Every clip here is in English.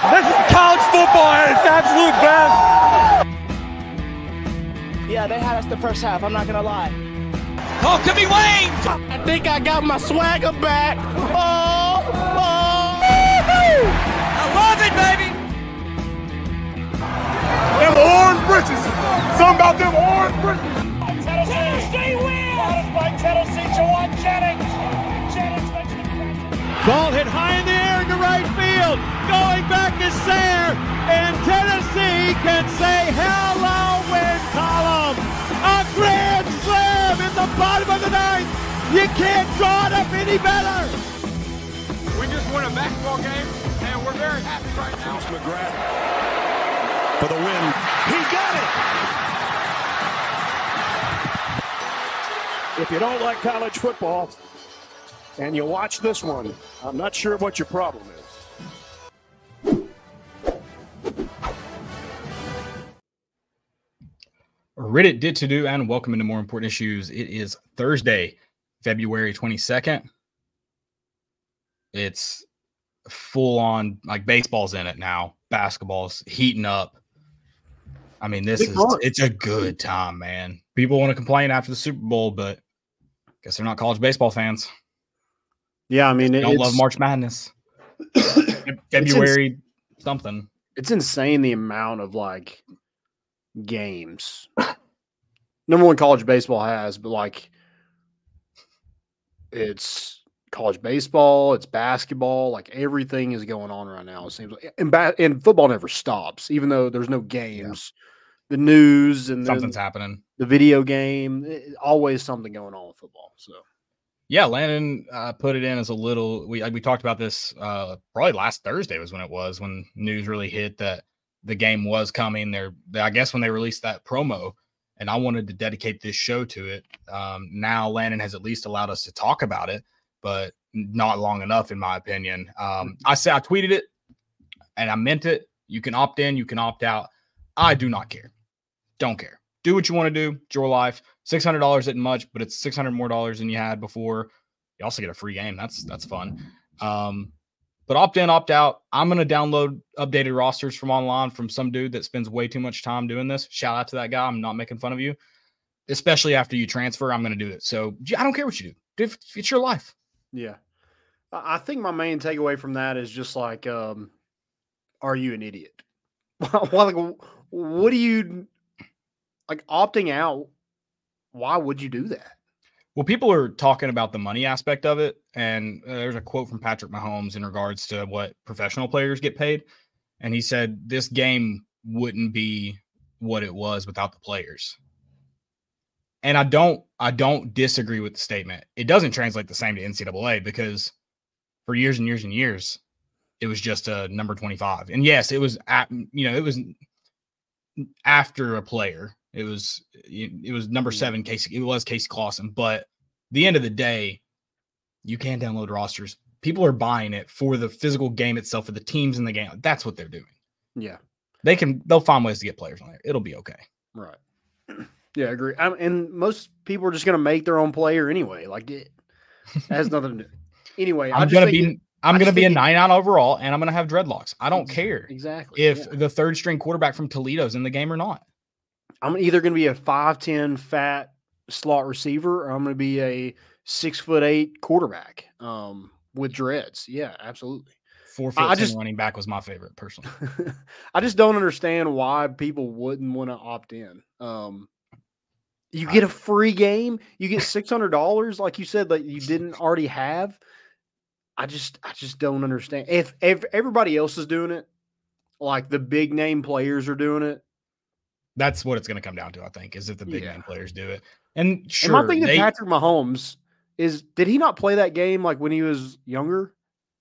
This is college football at its absolute best. Yeah, they had us the first half, I'm not going to lie. Oh, could be Wayne. I think I got my swagger back. Oh. I love it, baby. Them orange britches. Something about them orange britches. Tennessee wins! By Tennessee, Jawan Jennings. Jennings makes the catch. Ball hit high in the air into right field. Going back is Sayre. And Tennessee can say hello, win column. A grand slam in the bottom of the ninth. You can't draw it up any better. We just won a basketball game, and we're very happy right now. McGrath for the win. He got it. If you don't like college football and you watch this one, I'm not sure what your problem is. Reddit did to do, and welcome into More Important Issues. It is Thursday, February 22nd. It's full on, like, baseball's in it now. Basketball's heating up. I mean, it's a good time, man. People want to complain after the Super Bowl, but I guess they're not college baseball fans. Yeah, I mean, they don't love March Madness. February something. It's insane the amount of, like, games. Number one, college baseball has, but, like, it's college baseball, it's basketball, like, everything is going on right now, it seems like. And football never stops, even though there's no games. Yeah. The news and something's happening. The video game, always something going on with football. So, yeah, Landon put it in as a little. We talked about this probably last Thursday was when news really hit that the game was coming. I guess when they released that promo, and I wanted to dedicate this show to it. Now Landon has at least allowed us to talk about it, but not long enough, in my opinion. I tweeted it, and I meant it. You can opt in, you can opt out. I do not care. Don't care. Do what you want to do. It's your life. $600 isn't much, but it's $600 more than you had before. You also get a free game. That's fun. But opt in, opt out. I'm going to download updated rosters from online from some dude that spends way too much time doing this. Shout out to that guy. I'm not making fun of you. Especially after you transfer, I'm going to do it. So I don't care what you do. It's your life. Yeah. I think my main takeaway from that is just like, are you an idiot? Well, what do you like opting out? Why would you do that? Well, people are talking about the money aspect of it. And there's a quote from Patrick Mahomes in regards to what professional players get paid. And he said, this game wouldn't be what it was without the players. And I don't disagree with the statement. It doesn't translate the same to NCAA because for years and years and years, it was just a number 25. And yes, it was it was after a player. It was number 7 Casey. It was Casey Clausen. But at the end of the day, you can download rosters. People are buying it for the physical game itself, for the teams in the game. That's what they're doing. Yeah, they'll find ways to get players on there. It'll be okay. Right. Yeah, I agree. And most people are just going to make their own player anyway. Like it has nothing to do. Anyway, I'm going to be a 9-out overall, and I'm going to have dreadlocks. I don't care if the third string quarterback from Toledo's in the game or not. I'm either going to be a 5'10" fat slot receiver, or I'm going to be a 6'8" quarterback with dreads. Yeah, absolutely. 4'10" running back was my favorite personally. I just don't understand why people wouldn't want to opt in. You get a free game. You get $600, like you said, that you didn't already have. I just don't understand. If everybody else is doing it, like the big name players are doing it, that's what it's going to come down to. I think is if the big name players do it. And sure, and my thing with Patrick Mahomes is, did he not play that game like when he was younger?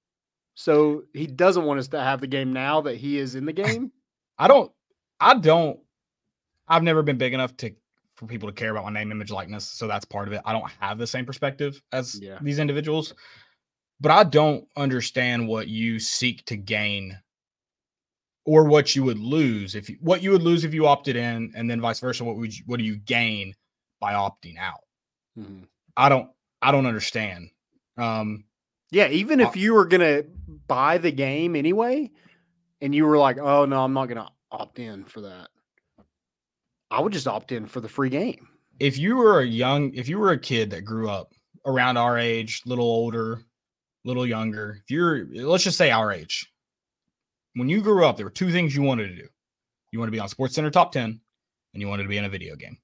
So he doesn't want us to have the game now that he is in the game. I've never been big enough for people to care about my name, image, likeness. So that's part of it. I don't have the same perspective as these individuals, but I don't understand what you seek to gain or what you would lose if you opted in, and then vice versa. What do you gain by opting out? Mm-hmm. I don't understand. Even if you were going to buy the game anyway, and you were like, oh, no, I'm not going to opt in for that, I would just opt in for the free game. If you were a kid that grew up around our age, little older, little younger, let's just say our age, when you grew up, there were two things you wanted to do. You wanted to be on SportsCenter Top 10, and you wanted to be in a video game.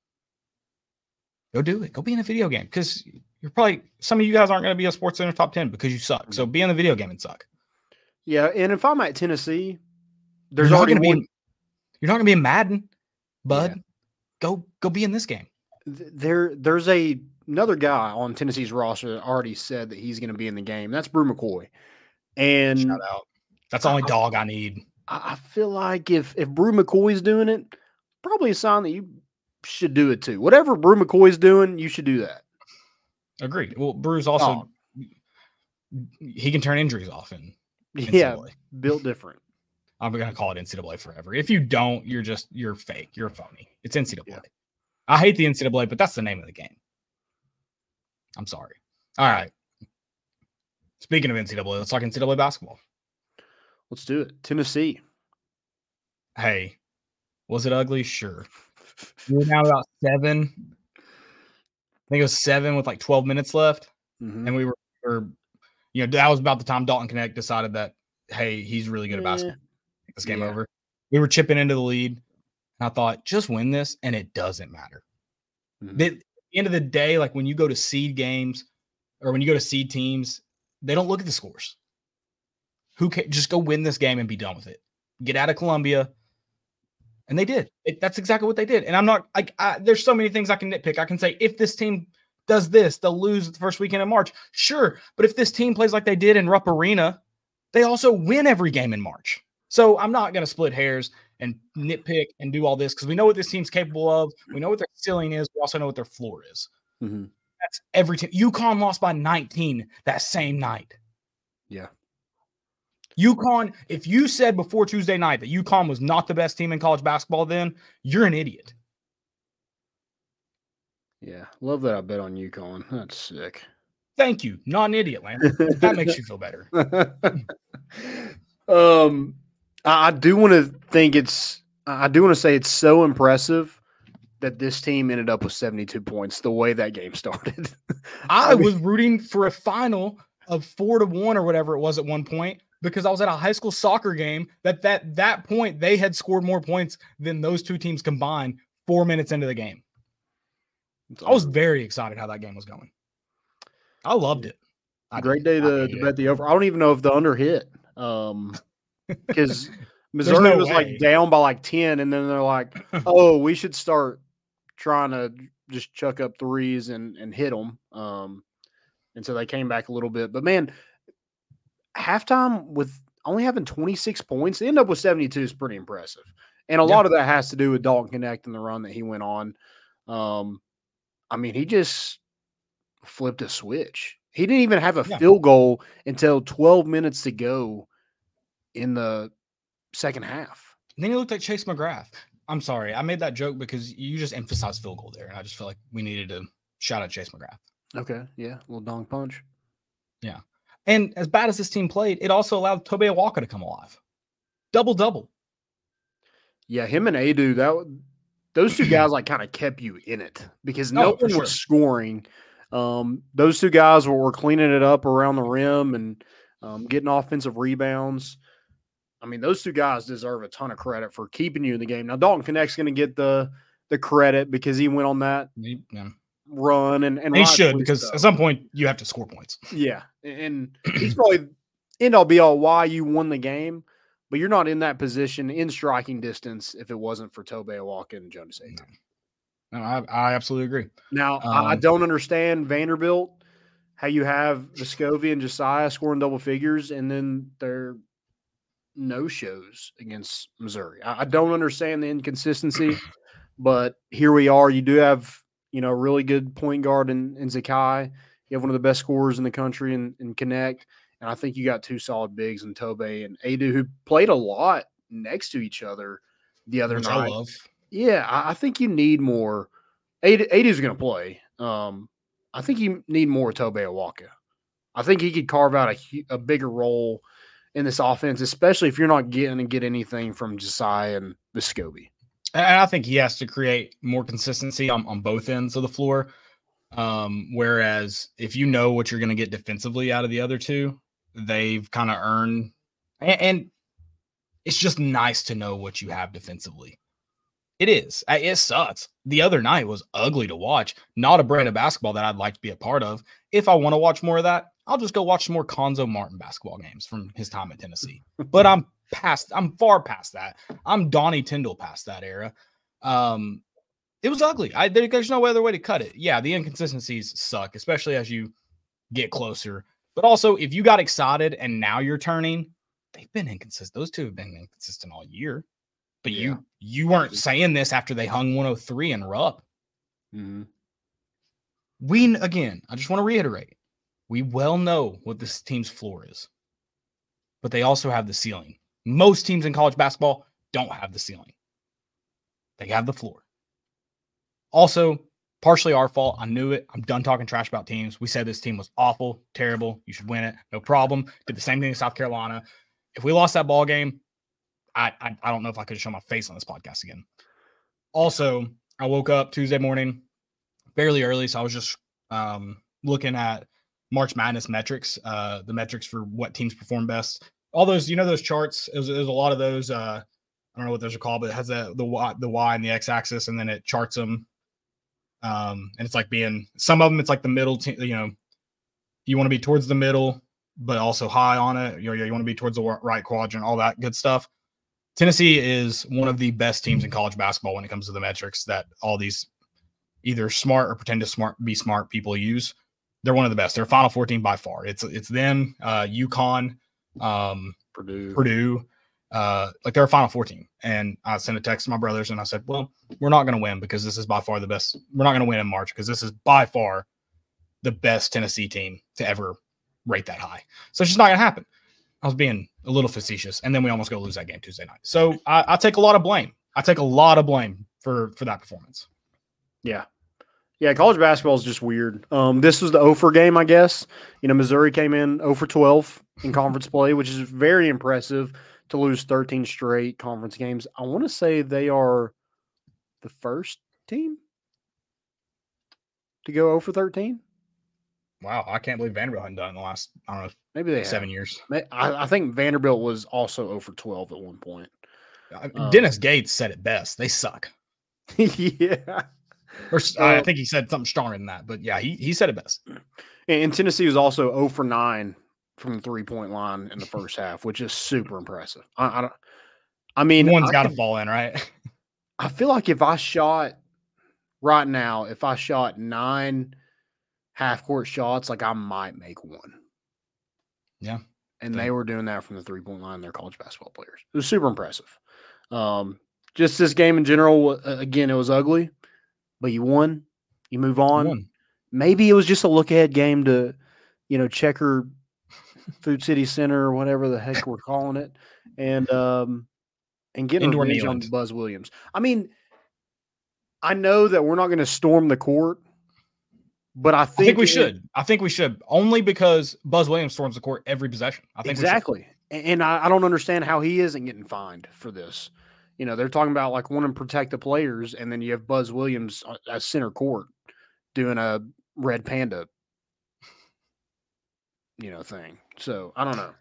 Go do it. Go be in a video game, because some of you guys aren't going to be a SportsCenter Top 10 because you suck. So be in the video game and suck. Yeah, and if I'm at Tennessee, you're not going to be in Madden, bud. Yeah. Go be in this game. There's another guy on Tennessee's roster that already said that he's going to be in the game. That's Brew McCoy. And shout out. That's the only dog I need. I feel like if Brew McCoy's doing it, probably a sign that you should do it too. Whatever Brew McCoy's doing, you should do that. Agreed. Well, Brew's also he can turn injuries off in NCAA. Yeah, built different. I'm going to call it NCAA forever. If you don't, you're fake. You're phony. It's NCAA. Yeah. I hate the NCAA, but that's the name of the game. I'm sorry. All right. Speaking of NCAA, let's talk NCAA basketball. Let's do it. Tennessee. Hey, was it ugly? Sure. We're now about 7. I think it was 7 with like 12 minutes left. Mm-hmm. And we were, that was about the time Dalton Knecht decided that, hey, he's really good at basketball. This game over. We were chipping into the lead. And I thought, just win this, and it doesn't matter. Mm-hmm. At the end of the day, like when you go to seed games or when you go to seed teams, they don't look at the scores. Just go win this game and be done with it. Get out of Columbia. And they did. That's exactly what they did. And I'm not there's so many things I can nitpick. I can say, if this team does this, they'll lose the first weekend in March. Sure. But if this team plays like they did in Rupp Arena, they also win every game in March. So I'm not going to split hairs and nitpick and do all this, because we know what this team's capable of. We know what their ceiling is. We also know what their floor is. Mm-hmm. That's every team. UConn lost by 19 that same night. Yeah. UConn, if you said before Tuesday night that UConn was not the best team in college basketball, then you're an idiot. Yeah. Love that I bet on UConn. That's sick. Thank you. Not an idiot, Landon. That makes you feel better. I do want to say it's so impressive that this team ended up with 72 points the way that game started. I was rooting for a final of 4-1 or whatever it was at one point, because I was at a high school soccer game that point they had scored more points than those two teams combined 4 minutes into the game. I was very excited how that game was going. I loved it. Great day to bet the over. I don't even know if the under hit. Because Missouri was like down by like 10, and then they're like, oh, we should start trying to just chuck up threes and hit them. And so they came back a little bit. But, man, halftime with only having 26 points, they end up with 72 is pretty impressive. And a lot of that has to do with Dalton Knecht and the run that he went on. I mean, he just flipped a switch. He didn't even have a field goal until 12 minutes to go in the second half. And then he looked like Chase McGrath. I'm sorry. I made that joke because you just emphasized field goal there, and I just feel like we needed to shout out Chase McGrath. Okay, yeah, a little dong punch. Yeah. And as bad as this team played, it also allowed Tobe Awaka to come alive. Double-double. Yeah, him and Adu, those two guys like kind of kept you in it because no one was scoring. Those two guys were cleaning it up around the rim and getting offensive rebounds. I mean, those two guys deserve a ton of credit for keeping you in the game. Now, Dalton Knecht's going to get the credit because he went on that run. And he should, because at some point you have to score points. Yeah, and he's probably end-all be-all why you won the game, but you're not in that position in striking distance if it wasn't for Tobe Awaka and Jonas Aidoo. No, I absolutely agree. Now, I don't understand Vanderbilt, how you have Vescovi and Josiah scoring double figures, and then they're no-shows against Missouri. I don't understand the inconsistency, but here we are. You do have, a really good point guard in Zakai. You have one of the best scorers in the country in Knecht, and I think you got two solid bigs in Tobe and Aidoo, who played a lot next to each other the other night. I love. Yeah, I think you need more. Aidoo's going to play. I think you need more Tobe Awaka. I think he could carve out a bigger role in this offense, especially if you're not getting to get anything from Josiah and Vescovi. And I think he has to create more consistency on both ends of the floor. Whereas if you know what you're going to get defensively out of the other two, they've kind of earned, and it's just nice to know what you have defensively. It is. It sucks. The other night was ugly to watch. Not a brand of basketball that I'd like to be a part of. If I want to watch more of that, I'll just go watch some more Conzo Martin basketball games from his time at Tennessee. But I'm far past that. I'm Donnie Tyndall past that era. It was ugly. There's no other way to cut it. Yeah, the inconsistencies suck, especially as you get closer. But also, if you got excited and now you're turning, they've been inconsistent. Those two have been inconsistent all year. But you weren't saying this after they hung 103 in Rupp. Mm-hmm. I just want to reiterate, we well know what this team's floor is. But they also have the ceiling. Most teams in college basketball don't have the ceiling. They have the floor. Also, partially our fault. I knew it. I'm done talking trash about teams. We said this team was awful, terrible. You should win it. No problem. Did the same thing in South Carolina. If we lost that ball game, I don't know if I could show my face on this podcast again. Also, I woke up Tuesday morning fairly early, so I was just looking at March Madness metrics, the metrics for what teams perform best. All those, those charts. There's a lot of those. I don't know what those are called, but it has the Y and the X axis, and then it charts them. And it's like some of them, it's like the middle. You want to be towards the middle, but also high on it. You want to be towards the right quadrant, all that good stuff. Tennessee is one of the best teams in college basketball when it comes to the metrics that all these either smart or pretend to be smart people use. They're one of the best. They're Final Four team by far. It's them, UConn, Purdue. They're a Final Four team. And I sent a text to my brothers and I said, well, we're not going to win because this is by far the best. We're not going to win in March because this is by far the best Tennessee team to ever rate that high. So it's just not going to happen. I was being a little facetious, and then we almost go lose that game Tuesday night. So I take a lot of blame. I take a lot of blame for that performance. Yeah. Yeah, college basketball is just weird. This was the 0 for game, I guess. Missouri came in 0 for 12 in conference play, which is very impressive to lose 13 straight conference games. I want to say they are the first team to go 0 for 13. Wow, I can't believe Vanderbilt hadn't done it in the last, I don't know, maybe they 7 years. I think Vanderbilt was also 0 for 12 at one point. Dennis Gates said it best. They suck. Yeah. I think he said something stronger than that, but yeah, he said it best. And Tennessee was also 0 for 9 from the 3-point line in the first half, which is super impressive. One's got to fall in, right? I feel like if I shot 9 half-court shots, I might make one. Yeah. And they were doing that from the 3-point line. They're college basketball players. It was super impressive. Just this game in general, again, it was ugly, but you won. You move on. Maybe it was just a look-ahead game to, Checker Food City Center or whatever the heck we're calling it, and get revenge on Buzz Williams. I know that we're not going to storm the court, but I think we should. I think we should, only because Buzz Williams storms the court every possession. I think exactly. And I don't understand how he isn't getting fined for this. They're talking about wanting to protect the players, and then you have Buzz Williams at center court doing a red panda, thing. So I don't know.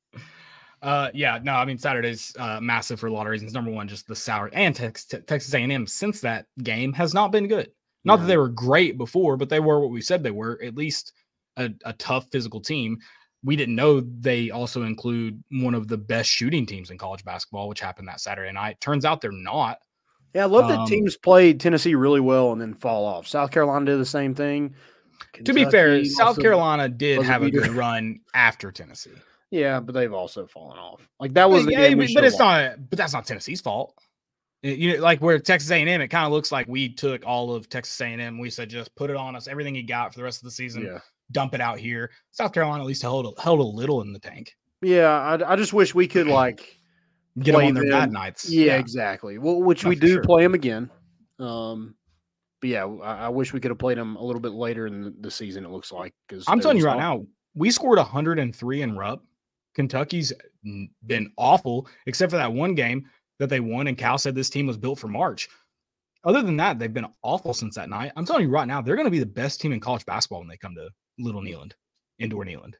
Saturday's massive for a lot of reasons. Number one, just the salary, and Texas A&M since that game has not been good. Not that they were great before, but they were what we said they were, at least a tough physical team. We didn't know they also include one of the best shooting teams in college basketball, which happened that Saturday night. Turns out they're not. Yeah, I love that teams played Tennessee really well and then fall off. South Carolina did the same thing. To be fair, South Carolina did have a good run after Tennessee. Yeah, but they've also fallen off. That was the game but that's not Tennessee's fault. Where Texas A&M, it kind of looks like we took all of Texas A&M. We said, just put it on us, everything you got for the rest of the season, dump it out here. South Carolina at least held a little in the tank. Yeah, I just wish we could get them on their bad nights. Yeah, exactly. Well, which we do play them again. But yeah, I wish we could have played them a little bit later in the season. It looks like, because I'm telling you right now, we scored 103 in Rupp Kentucky's been awful, except for that one game that they won, and Cal said this team was built for March. Other than that, they've been awful since that night. I'm telling you right now, they're going to be the best team in college basketball when they come to Little Neyland, Indoor Neyland.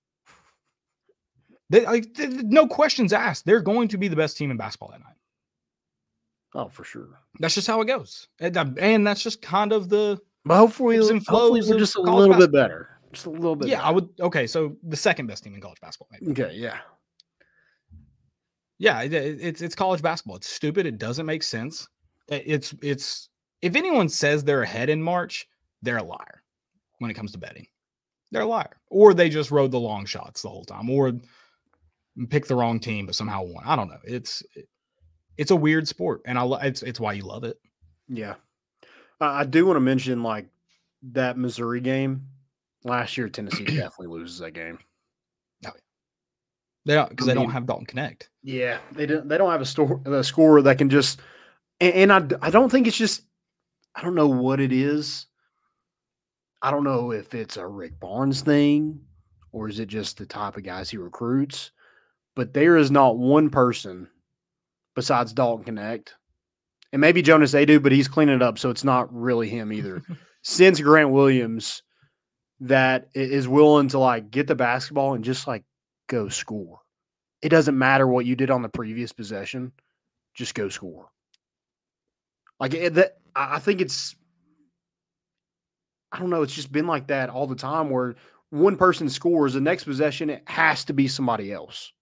No questions asked. They're going to be the best team in basketball that night. Oh, for sure. That's just how it goes. And that's just kind of the But hopefully we're just a little bit better. Just a little bit better. I would. Okay, so the second best team in college basketball. Maybe. Okay, yeah. Yeah, it's college basketball. It's stupid. It doesn't make sense. It's if anyone says they're ahead in March, they're a liar when it comes to betting. They're a liar. Or they just rode the long shots the whole time, or picked the wrong team but somehow won. I don't know. It's a weird sport, and it's why you love it. Yeah. I do want to mention like that Missouri game last year. Tennessee definitely loses that game. Oh, yeah. They don't, because they don't have Dalton Connect. Yeah, they don't have a scorer that can just. And I don't think it's just. I don't know what it is. I don't know if it's a Rick Barnes thing or is it just the type of guys he recruits. But there is not one person besides Dalton Connect, and maybe Jonas Adu, but he's cleaning it up, so it's not really him either. Since Grant Williams, that is willing to like get the basketball and just like go score. It doesn't matter what you did on the previous possession, just go score. Like I think it's, I don't know, it's just been like that all the time where one person scores, the next possession it has to be somebody else.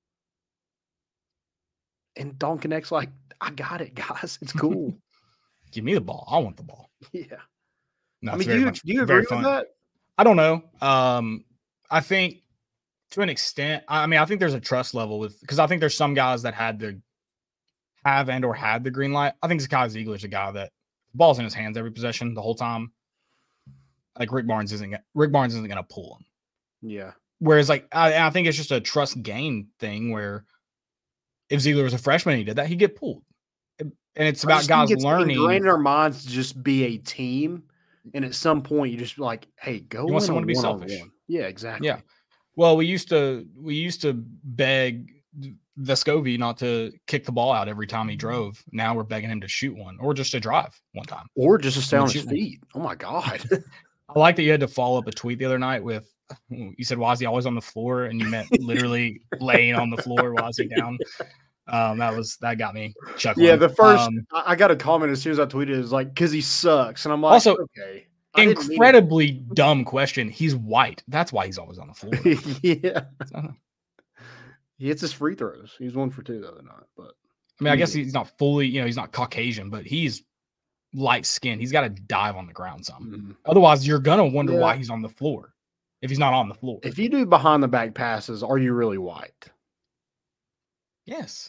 And Dalton Connect's like, I got it, guys. It's cool. Give me the ball. I want the ball. Yeah. No, I mean, do you agree with that? I don't know. I think to an extent, I think there's a trust level because I think there's some guys that had the green light. I think Zakai Ziegler's a guy that the ball's in his hands every possession the whole time. Like Rick Barnes isn't going to pull him. Yeah. Whereas like, I think it's just a trust gain thing where if Ziegler was a freshman and he did that, he'd get pulled. And it's about guys learning. Ingrained in our minds to just be a team. And at some point you just like, hey, go. You want someone to be selfish. Yeah, exactly. Yeah. Well, we used to beg Vescovi not to kick the ball out every time he drove. Now we're begging him to shoot one or just to drive one time. Or just to stay on his feet. Oh my God. I like that you had to follow up a tweet the other night with, you said, why is he always on the floor? And you meant literally laying on the floor while he down. That got me chuckling. Yeah, the first I got a comment as soon as I tweeted it was like, because he sucks. And I'm like, also, okay. Incredibly dumb question. He's white. That's why he's always on the floor. Yeah. He hits his free throws. He was 1 for 2 the other night. But I guess he's not fully, he's not Caucasian, but he's light skinned. He's got to dive on the ground some. Mm-hmm. Otherwise, you're gonna wonder why he's on the floor if he's not on the floor. If you do behind the back passes, are you really white? Yes.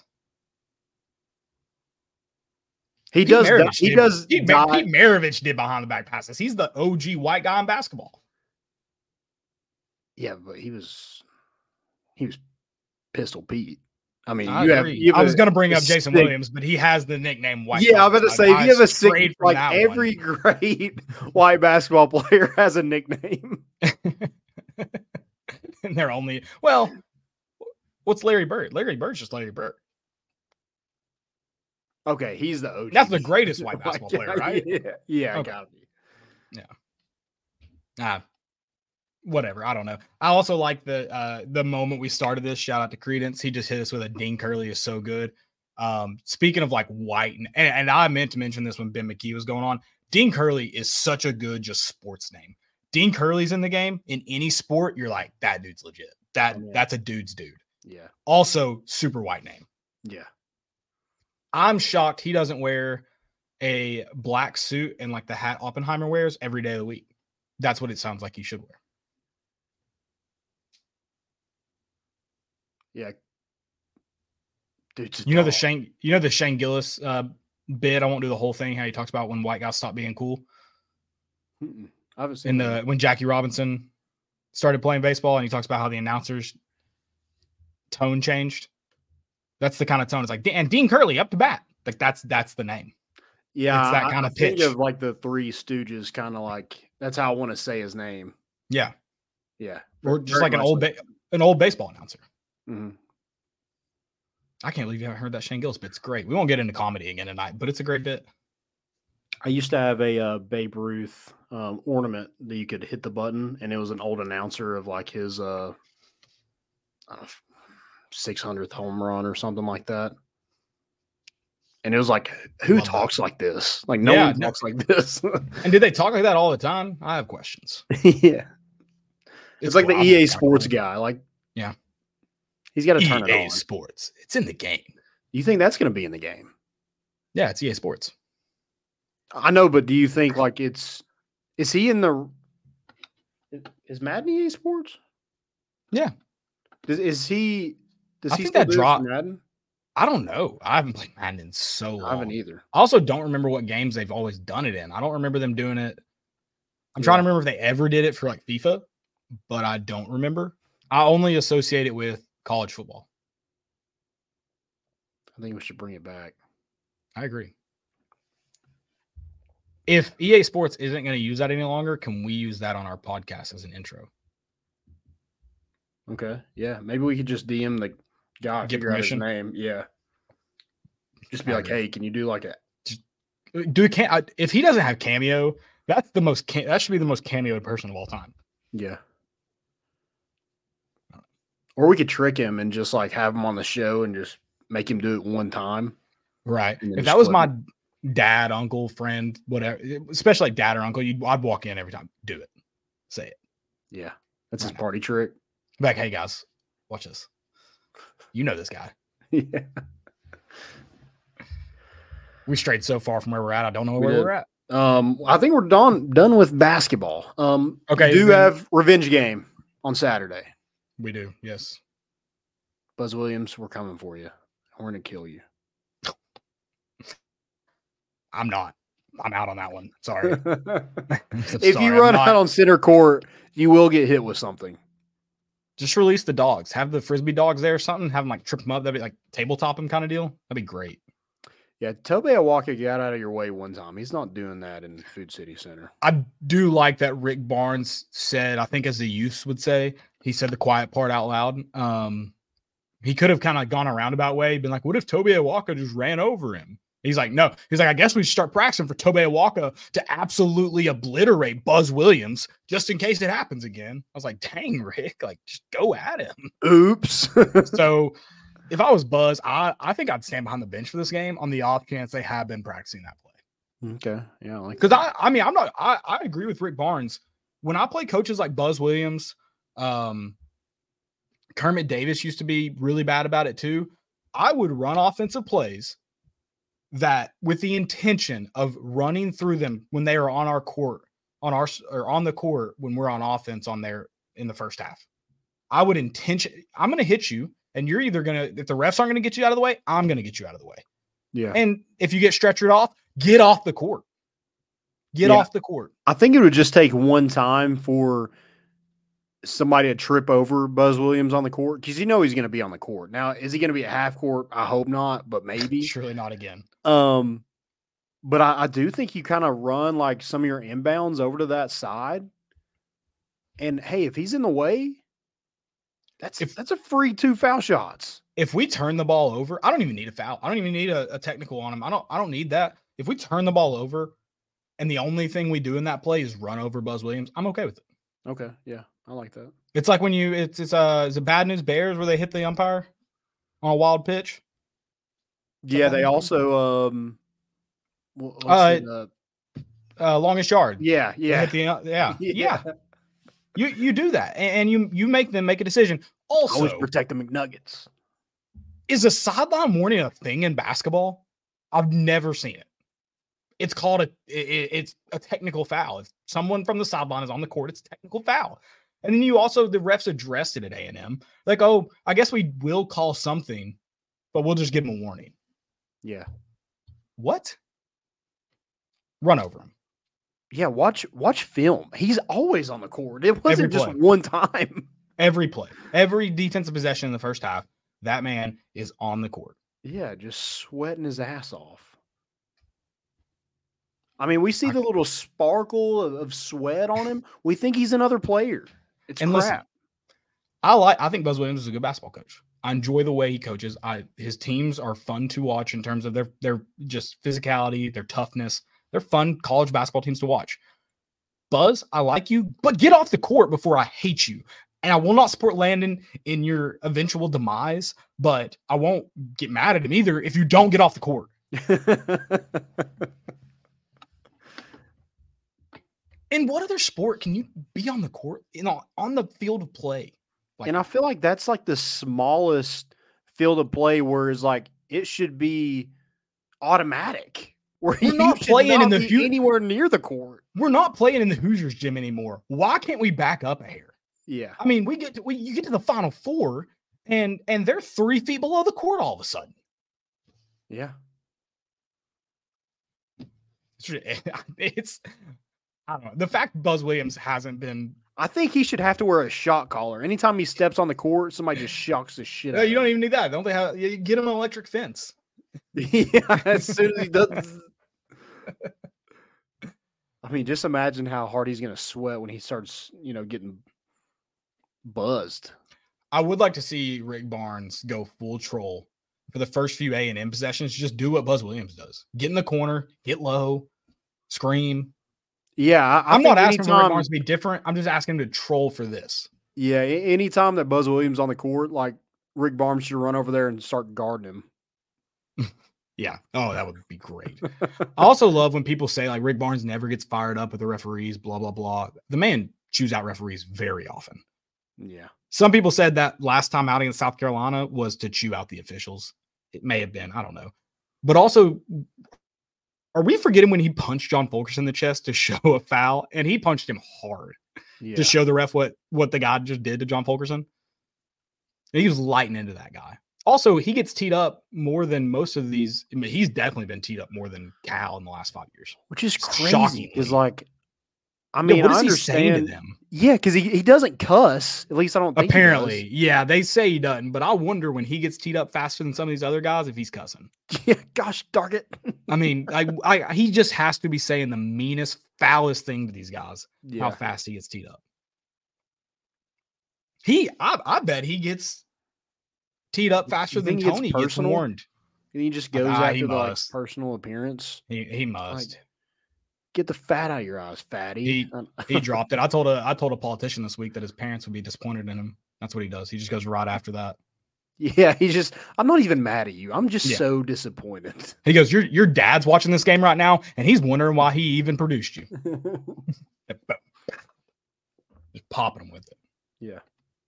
He does. Pete Maravich did behind the back passes. He's the OG white guy in basketball. Yeah, but he was Pistol Pete. I mean, I was going to bring up Jason Williams, but he has the nickname White. Yeah, I was about to say, if you have a sick, like every great white basketball player has a nickname. And they're only, well, what's Larry Bird? Larry Bird's just Larry Bird. Okay, he's the OG. That's the greatest white basketball player, right? Yeah, okay. Gotta be. Yeah. Whatever. I don't know. I also like the moment we started this. Shout out to Credence. He just hit us with a Dean Curley is so good. Speaking of like white, and I meant to mention this when Ben McKee was going on. Dean Curley is such a good just sports name. Dean Curley's in the game in any sport. You're like, that dude's legit. That's a dude's dude. Yeah. Also, super white name. Yeah. I'm shocked he doesn't wear a black suit and like the hat Oppenheimer wears every day of the week. That's what it sounds like he should wear. Yeah. Dude, you know the Shane Gillis bit. I won't do the whole thing. How he talks about when white guys stop being cool. I haven't seen when Jackie Robinson started playing baseball, and he talks about how the announcers' tone changed. That's the kind of tone. It's like, and Dean Curley up to bat. Like that's the name. Yeah, it's that kind of pitch. Think of like the Three Stooges, kind of like that's how I want to say his name. Yeah, yeah, or just like an old baseball announcer. Mm-hmm. I can't believe you haven't heard that Shane Gillis bit's great. We won't get into comedy again tonight, but it's a great bit. I used to have a Babe Ruth ornament that you could hit the button, and it was an old announcer of like his 600th home run or something like that. And it was like, who talks like this? Like, no one talks like this. And did they talk like that all the time? I have questions. Yeah. It's like the EA Sports guy. Like, yeah. He's got to turn it on. EA Sports. It's in the game. You think that's going to be in the game? Yeah, it's EA Sports. I know, but do you think like is he in the, is Madden EA Sports? Yeah. Does he think still that dropped Madden? I don't know. I haven't played Madden in so long. I haven't either. I also don't remember what games they've always done it in. I don't remember them doing it. I'm trying to remember if they ever did it for like FIFA, but I don't remember. I only associate it with college football. I think we should bring it back. I agree. If EA Sports isn't going to use that any longer, can we use that on our podcast as an intro? Okay. Yeah. Maybe we could just DM the guy, Get figure out his permission? name. Yeah. Just be like, hey, can you do like a If he doesn't have Cameo, that's the most that should be the most cameoed person of all time. Yeah. Or we could trick him and just like have him on the show and just make him do it one time. Right. And then If just that was flip my dad, uncle, friend, whatever, especially like dad or uncle, I'd walk in every time. Do it. Say it. Yeah. That's his party trick. Like, hey guys, watch this. You know this guy. Yeah. We strayed so far from where we're at. I don't know where we're at. I think we're done with basketball. Okay. We do have revenge game on Saturday. We do. Yes. Buzz Williams, we're coming for you. We're going to kill you. I'm not. I'm out on that one. Sorry. If you run out on center court, you will get hit with something. Just release the dogs. Have the Frisbee dogs there or something. Have them like trip them up. That'd be like tabletop them kind of deal. That'd be great. Yeah, Tobe Awaka got out of your way one time. He's not doing that in Food City Center. I do like that Rick Barnes said, I think as the youths would say, he said the quiet part out loud. He could have kind of gone a roundabout way, been like, what if Tobe Awaka just ran over him? He's like, no. He's like, I guess we should start practicing for Tobe Awaka to absolutely obliterate Buzz Williams just in case it happens again. I was like, dang, Rick, like, just go at him. Oops. So if I was Buzz, I think I'd stand behind the bench for this game on the off chance they have been practicing that play. Okay. Yeah. Because I agree with Rick Barnes. When I play coaches like Buzz Williams, Kermit Davis used to be really bad about it too. I would run offensive plays that with the intention of running through them when they are on our court, on the court when we're on offense on there in the first half. I'm going to hit you, and you're either going to, if the refs aren't going to get you out of the way, I'm going to get you out of the way. Yeah. And if you get stretchered off, get off the court. Get off the court. I think it would just take one time for somebody to trip over Buzz Williams on the court because you know he's going to be on the court. Now, is he going to be at half court? I hope not, but maybe. Surely not again. But I do think you kind of run like some of your inbounds over to that side. And hey, if he's in the way, that's a free 2 foul shots. If we turn the ball over, I don't even need a foul. I don't even need a technical on him. I don't need that. If we turn the ball over and the only thing we do in that play is run over Buzz Williams, I'm okay with it. Okay. Yeah. I like that. It's like when is it Bad News Bears where they hit the umpire on a wild pitch? Yeah. They also, longest yard. Yeah. Yeah. Yeah. You do that and you make them make a decision. Also, always protect the McNuggets. Is a sideline warning a thing in basketball? I've never seen it. It's called it's a technical foul. If someone from the sideline is on the court, it's a technical foul. And then the refs addressed it at A&M. Like, oh, I guess we will call something, but we'll just give them a warning. Yeah. What? Run over him. Yeah, watch film. He's always on the court. It wasn't just one time. Every play. Every defensive possession in the first half, that man is on the court. Yeah, just sweating his ass off. I mean, we see the little sparkle of sweat on him. We think he's another player. It's crap. Listen, I think Buzz Williams is a good basketball coach. I enjoy the way he coaches. His teams are fun to watch in terms of their just physicality, their toughness. They're fun college basketball teams to watch. Buzz, I like you, but get off the court before I hate you. And I will not support Landon in your eventual demise, but I won't get mad at him either if you don't get off the court. In what other sport can you be on the court, on the field of play? And I feel like that's like the smallest field of play where it's like it should be automatic. Where we're not playing in the anywhere near the court. We're not playing in the Hoosiers gym anymore. Why can't we back up a hair? Yeah. I mean, you get to the Final Four and they're 3 feet below the court all of a sudden. Yeah. It's I don't know. The fact Buzz Williams hasn't been. I think he should have to wear a shot collar. Anytime he steps on the court, somebody just shocks the shit out of him. You don't even need that. Don't they have? You get him an electric fence. Yeah, as soon as he does. I mean, just imagine how hard he's going to sweat when he starts, getting buzzed. I would like to see Rick Barnes go full troll for the first few A&M possessions. Just do what Buzz Williams does. Get in the corner, get low, scream. Yeah, I'm not asking for Rick Barnes to be different. I'm just asking him to troll for this. Yeah, anytime that Buzz Williams on the court, like Rick Barnes should run over there and start guarding him. Yeah. Oh, that would be great. I also love when people say like Rick Barnes never gets fired up with the referees, blah, blah, blah. The man chews out referees very often. Yeah. Some people said that last time out against South Carolina was to chew out the officials. It may have been. I don't know. But also, are we forgetting when he punched John Fulkerson in the chest to show a foul? And he punched him hard to show the ref what the guy just did to John Fulkerson. And he was lighting into that guy. Also, he gets teed up more than most of these. I mean, he's definitely been teed up more than Cal in the last 5 years. Which is crazy. Is like, I mean, what is I understand. he saying to them? Yeah, because he doesn't cuss. At least I don't think Apparently, he does. Yeah, they say he doesn't. But I wonder when he gets teed up faster than some of these other guys if he's cussing. Yeah, gosh darn it. I mean, he just has to be saying the meanest, foulest thing to these guys. Yeah. How fast he gets teed up. I bet he gets teed up faster than Tony gets warned. And he just goes after the personal appearance. He must. Like, get the fat out of your eyes, fatty. He dropped it. I told a politician this week that his parents would be disappointed in him. That's what he does. He just goes right after that. Yeah, I'm not even mad at you. I'm just so disappointed. He goes, your dad's watching this game right now, and he's wondering why he even produced you. Just popping him with it. Yeah.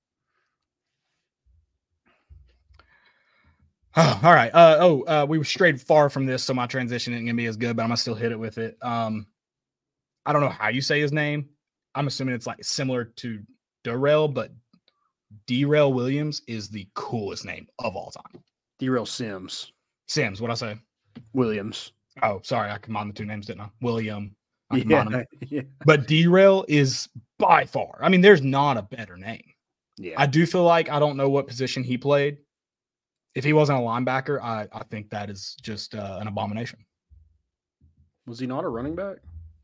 Oh, all right. We strayed far from this, so my transition isn't gonna be as good, but I'm gonna still hit it with it. I don't know how you say his name. I'm assuming it's like similar to Darrell, but Darrell Williams is the coolest name of all time. Darrell Sims. Sims, what'd I say? Williams. Oh, sorry. I combined the two names, didn't I? William. Yeah. But Darrell is by far. I mean, there's not a better name. Yeah. I do feel like I don't know what position he played. If he wasn't a linebacker, I think that is just an abomination. Was he not a running back?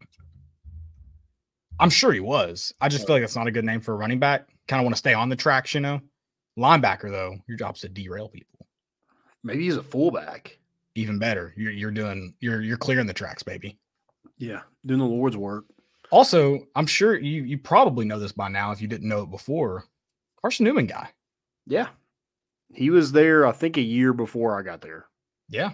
I'm sure he was. I just feel like that's not a good name for a running back. Kind of want to stay on the tracks, Linebacker, though, your job's to derail people. Maybe he's a fullback. Even better. You're clearing the tracks, baby. Yeah, doing the Lord's work. Also, I'm sure you probably know this by now if you didn't know it before. Carson Newman guy. Yeah. He was there, I think, a year before I got there. Yeah.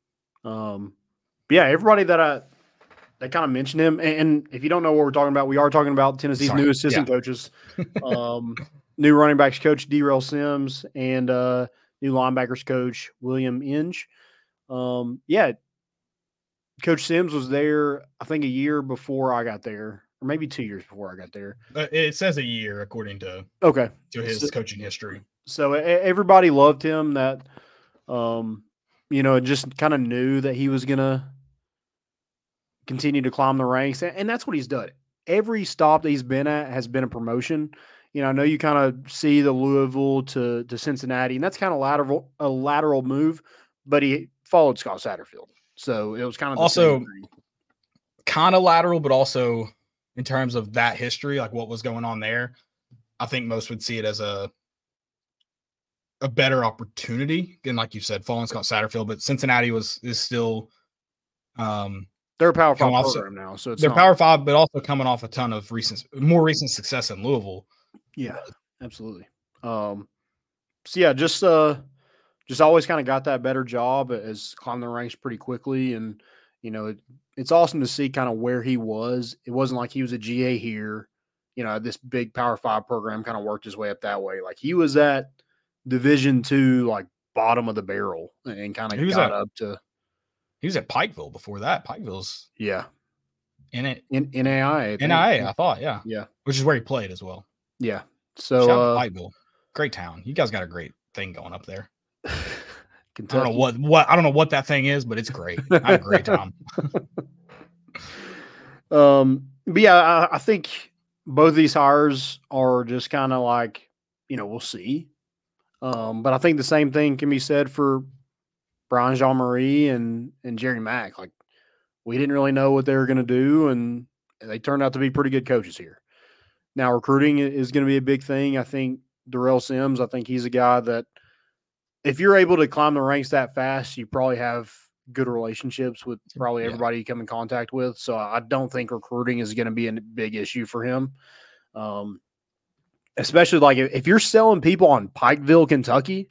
Yeah, everybody that kind of mentioned him. And if you don't know what we're talking about, we are talking about Tennessee's new assistant coaches. New running backs coach, Darrell Sims, and new linebackers coach, William Inge. Yeah, Coach Sims was there, I think, a year before I got there, or maybe 2 years before I got there. It says a year, according to his coaching history. So everybody loved him. That, just kind of knew that he was gonna continue to climb the ranks, and that's what he's done. Every stop that he's been at has been a promotion. I know you kind of see the Louisville to Cincinnati, and that's kind of a lateral move, but he followed Scott Satterfield. So it was kind of also kind of lateral, but also in terms of that history, like what was going on there, I think most would see it as a a better opportunity than, like you said, falling Scott Satterfield, but Cincinnati is still they're a Power 5 coming off program now, so it's they're not, Power 5, but also coming off a ton of more recent success in Louisville. yeah, absolutely. So yeah, just always kind of got that better job, as climbed the ranks pretty quickly, and it's awesome to see kind of where he was. It wasn't like he was a GA here, this big Power 5 program kind of worked his way up that way. Like he was at Division II, like bottom of the barrel, and kind of got up to. He was at Pikeville before that. Pikeville's in it in NAIA. NAIA, I thought, yeah, which is where he played as well. Yeah, so shout out to Pikeville, great town. You guys got a great thing going up there. Kentucky. I don't know what that thing is, but it's great. I had a great time. But yeah, I think both these hires are just kind of like, we'll see. But I think the same thing can be said for Brian Jean-Marie and Jerry Mack. Like, we didn't really know what they were going to do, and they turned out to be pretty good coaches here. Now, recruiting is going to be a big thing. I think Darrell Sims, I think he's a guy that if you're able to climb the ranks that fast, you probably have good relationships with probably everybody you come in contact with. So I don't think recruiting is going to be a big issue for him. Especially like if you're selling people on Pikeville, Kentucky,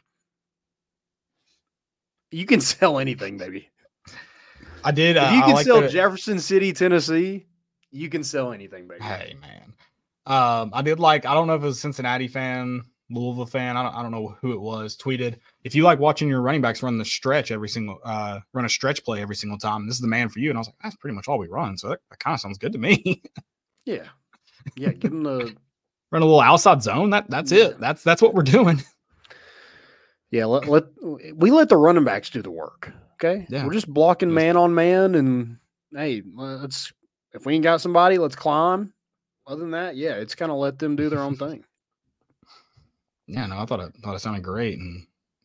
you can sell anything, baby. I did. If you can sell Jefferson City, Tennessee, you can sell anything, baby. Hey, man. I did I don't know if it was a Cincinnati fan, Louisville fan, I don't know who it was, tweeted, if you like watching your running backs run a stretch play every single time, this is the man for you. And I was like, that's pretty much all we run. So that kind of sounds good to me. Yeah. Yeah. Give them the run a little outside zone. That's it. That's what we're doing. Yeah. We let the running backs do the work. Okay. Yeah. We're just blocking man on man. And hey, if we ain't got somebody, let's climb. Other than that, yeah, it's kind of let them do their own thing. Yeah, no, I thought it sounded great, and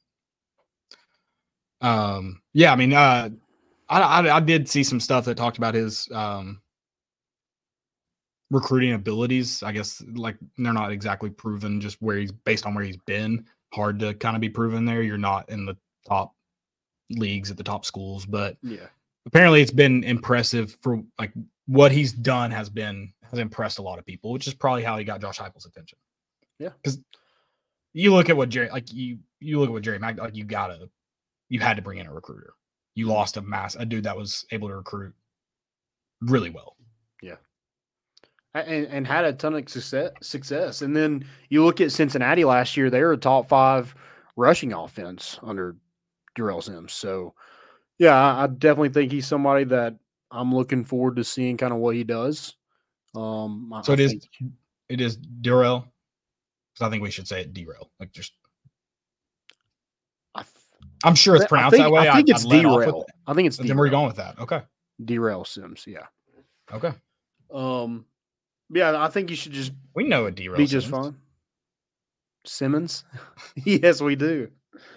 yeah, I mean, I did see some stuff that talked about his recruiting abilities. I guess like they're not exactly proven just based on where he's been. Hard to kind of be proven there. You're not in the top leagues at the top schools, but yeah, apparently it's been impressive for like what he's done has impressed a lot of people, which is probably how he got Josh Heupel's attention. Yeah, because you look at what Jerry Mack, like you had to bring in a recruiter. You lost a dude that was able to recruit really well. Yeah, and had a ton of success. And then you look at Cincinnati last year; they were a top 5 rushing offense under Darrell Sims. So, yeah, I definitely think he's somebody that I'm looking forward to seeing kind of what he does. It is Darrell. So I think we should say it derail. Like just, I'm sure it's pronounced that way. I think it's derail. I think it's then we're going with that. Okay. Darrell Sims. Yeah. Okay. Yeah, I think you should just. We know a derail. Be just fine. Simmons. Yes, we do.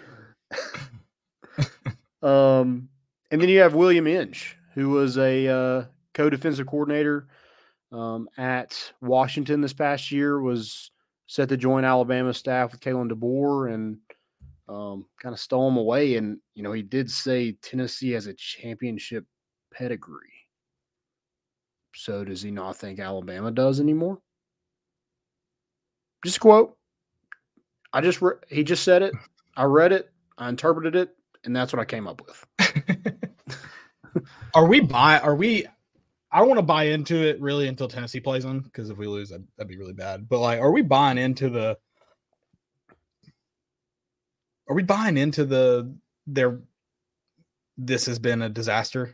And then you have William Inge, who was a co-defensive coordinator at Washington this past year, was set to join Alabama staff with Kalen DeBoer, and kind of stole him away. And, he did say Tennessee has a championship pedigree. So does he not think Alabama does anymore? Just a quote. He just said it. I read it. I interpreted it. And that's what I came up with. I don't want to buy into it really until Tennessee plays them, because if we lose, that'd be really bad. But are we buying into this has been a disaster?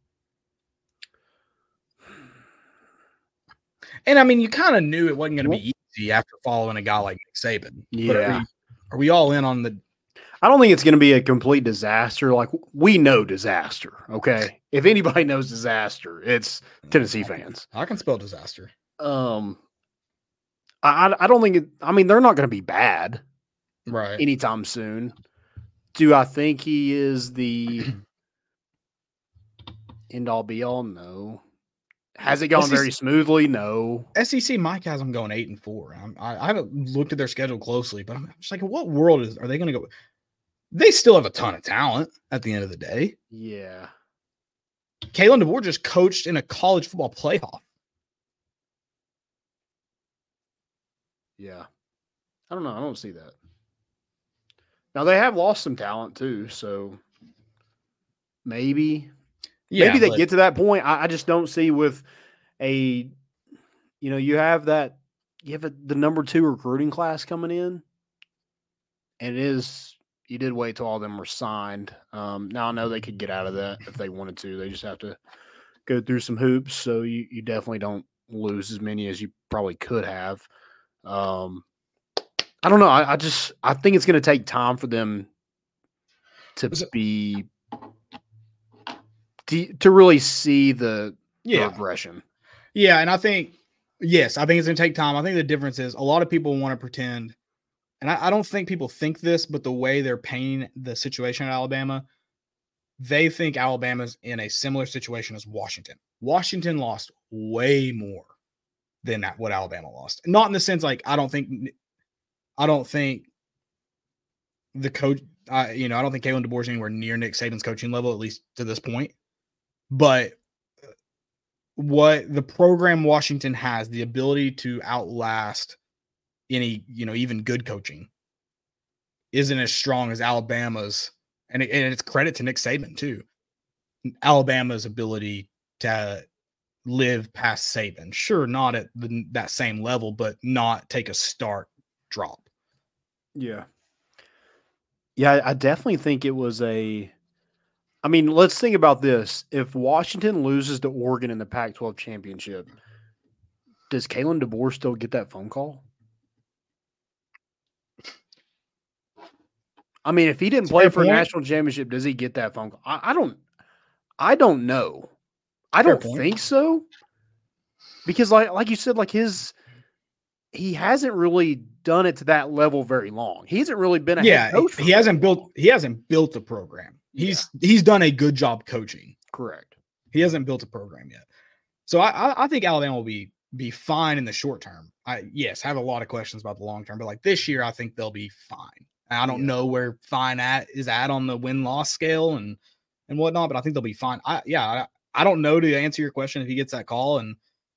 And I mean, you kind of knew it wasn't going to be easy after following a guy like Nick Saban. Yeah. Are we all in on the? I don't think it's going to be a complete disaster. Like, we know disaster. Okay. If anybody knows disaster, it's Tennessee fans. I can spell disaster. I don't think they're not going to be bad right anytime soon. Do I think he is the end all be all? No. Has it gone SEC very smoothly? No. SEC Mike has them going 8-4. I haven't looked at their schedule closely, but I'm just like, what world are they going to go? They still have a ton of talent at the end of the day. Yeah. Kalen DeBoer just coached in a college football playoff. Yeah. I don't know. I don't see that. Now, they have lost some talent, too, so maybe they get to that point. I just don't see with you have the number 2 recruiting class coming in, and you did wait till all of them were signed. Now I know they could get out of that if they wanted to. They just have to go through some hoops, so you definitely don't lose as many as you probably could have. I don't know. I think it's going to take time for them to really see the progression. Yeah, and I think it's going to take time. I think the difference is a lot of people want to pretend, and I don't think people think this, but the way they're painting the situation at Alabama, they think Alabama's in a similar situation as Washington. Washington lost way more than what Alabama lost. Not in the sense like I don't think the coach, I don't think Kalen DeBoer is anywhere near Nick Saban's coaching level, at least to this point. But what the program Washington has, the ability to outlast any, even good coaching, isn't as strong as Alabama's. And it's credit to Nick Saban too. Alabama's ability to live past Saban. Sure, not at that same level, but not take a stark drop. Yeah. Yeah, I definitely think it was let's think about this. If Washington loses to Oregon in the Pac-12 championship, does Kalen DeBoer still get that phone call? If he didn't play for a national championship, does he get that phone call? I don't know. I don't think so. Because like you said, he hasn't really done it to that level very long. He hasn't really been a head coach. He hasn't built a program. He's done a good job coaching. Correct. He hasn't built a program yet. So I think Alabama will be fine in the short term. Have a lot of questions about the long term, but this year I think they'll be fine. I don't know where fine is at on the win-loss scale and whatnot, but I think they'll be fine. I don't know to answer your question if he gets that call. And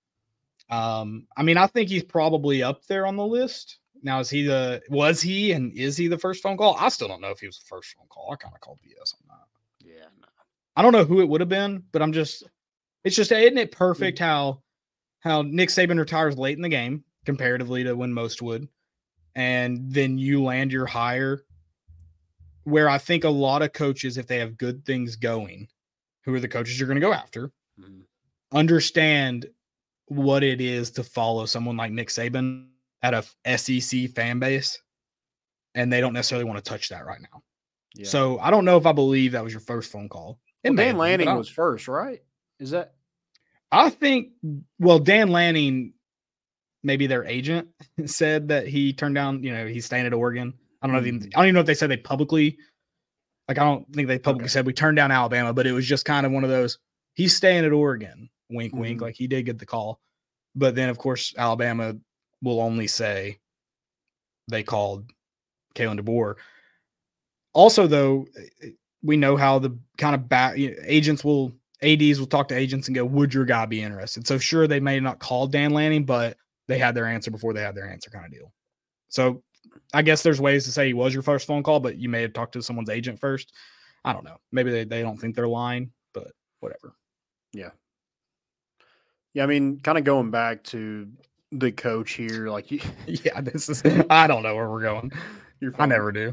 I think he's probably up there on the list. Now, is he the first phone call? I still don't know if he was the first phone call. I kind of called BS on that. Yeah. No. I don't know who it would have been, but isn't it perfect how Nick Saban retires late in the game comparatively to when most would. And then you land your hire where I think a lot of coaches, if they have good things going, who are the coaches you're going to go after, understand what it is to follow someone like Nick Saban at a SEC fan base, and they don't necessarily want to touch that right now. Yeah. So I don't know if I believe that was your first phone call. Dan Lanning was first, right? Is that? I think, Dan Lanning, maybe their agent said that he turned down, he's staying at Oregon. I don't even know if they said they publicly, I don't think they publicly said we turned down Alabama, but it was just kind of one of those, he's staying at Oregon, wink, wink. He did get the call. But then, of course, Alabama will only say they called Kalen DeBoer. Also, though, we know how the kind of ads will talk to agents and go, would your guy be interested? So sure, they may not call Dan Lanning, but they had their answer before they had their answer kind of deal. So I guess there's ways to say he was your first phone call, but you may have talked to someone's agent first. I don't know. Maybe they don't think they're lying, but whatever. Yeah. Yeah, kind of going back to the coach here, I don't know where we're going. I never do.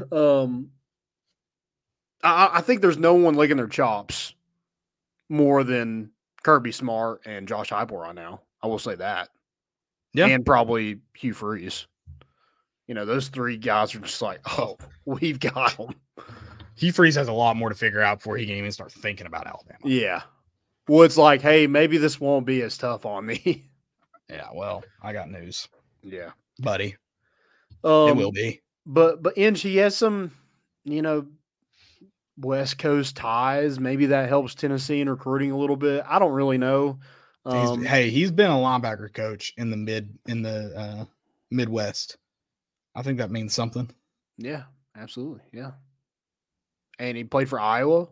I think there's no one licking their chops more than Kirby Smart and Josh Heupel right now. I will say that. Yeah. And probably Hugh Freeze. Those three guys are just we've got them. Hugh Freeze has a lot more to figure out before he can even start thinking about Alabama. Yeah. Well, it's hey, maybe this won't be as tough on me. Yeah, well, I got news. Yeah. Buddy. It will be. But Inge has some, West Coast ties. Maybe that helps Tennessee in recruiting a little bit. I don't really know. He's been a linebacker coach in the Midwest. I think that means something. Yeah, absolutely. Yeah. And he played for Iowa.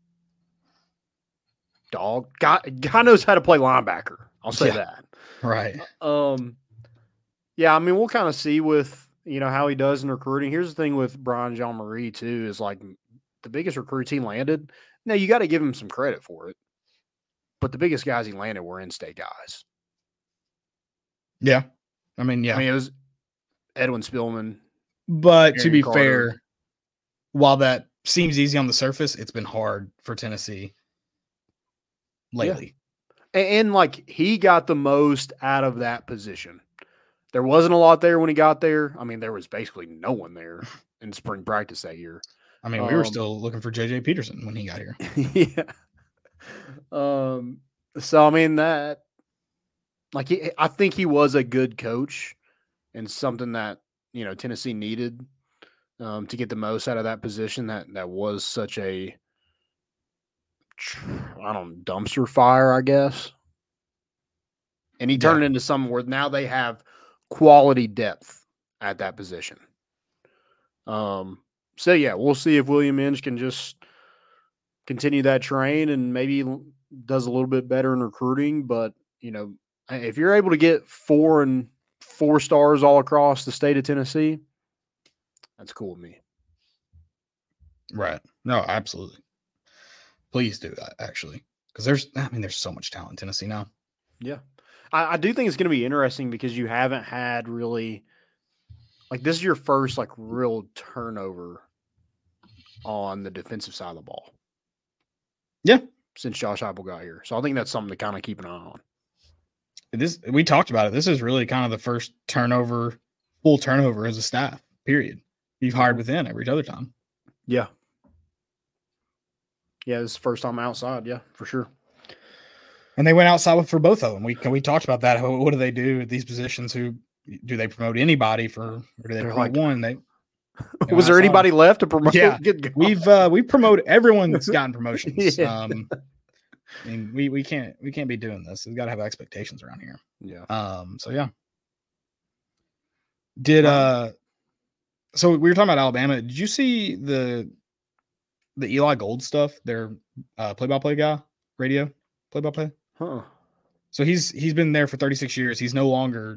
Dog. Guy knows how to play linebacker. I'll say that. Right. Yeah, I mean, we'll kind of see with, how he does in recruiting. Here's the thing with Brian Jean-Marie, too, is like the biggest recruits he landed. Now, you got to give him some credit for it. But the biggest guys he landed were in-state guys. Yeah. I mean, yeah. It was Edwin Spillman. But Aaron to be Carter. fair, while that seems easy on the surface, it's been hard for Tennessee lately. Yeah. And like, he got the most out of that position. There wasn't a lot there when he got there. I mean, there was basically no one there in spring practice that year. I mean, we were still looking for J.J. Peterson when he got here. Yeah. So, I mean, that, like, I think he was a good coach and something that, Tennessee needed to get the most out of that position. That was such a, dumpster fire, I guess. And he turned it into something where now they have quality depth at that position. So yeah, we'll see if William Inge can just continue that train and maybe does a little bit better in recruiting. But, if you're able to get 4 and 4 stars all across the state of Tennessee, that's cool with me. Right. No, absolutely. Please do that, actually. Because there's so much talent in Tennessee now. Yeah. I do think it's going to be interesting because you haven't had really, like, this is your first, like, real turnover on the defensive side of the ball. Yeah. Since Josh Heupel got here. So I think that's something to kind of keep an eye on. We talked about it. This is really kind of the first full turnover as a staff, period. You've hired within every other time. Yeah. Yeah, this is the first time outside. Yeah, for sure. And they went outside for both of them. We talked about that. What do they do at these positions? Who do they promote anybody for? Or do they promote one? Was there anybody left to promote? Yeah, we've promoted everyone that's gotten promotions. Yeah. I mean, we can't be doing this. We've got to have expectations around here. Yeah. So yeah. So we were talking about Alabama. Did you see the Eli Gold stuff? Their play-by-play guy, radio play-by-play. Huh. So he's been there for 36 years. He's no longer.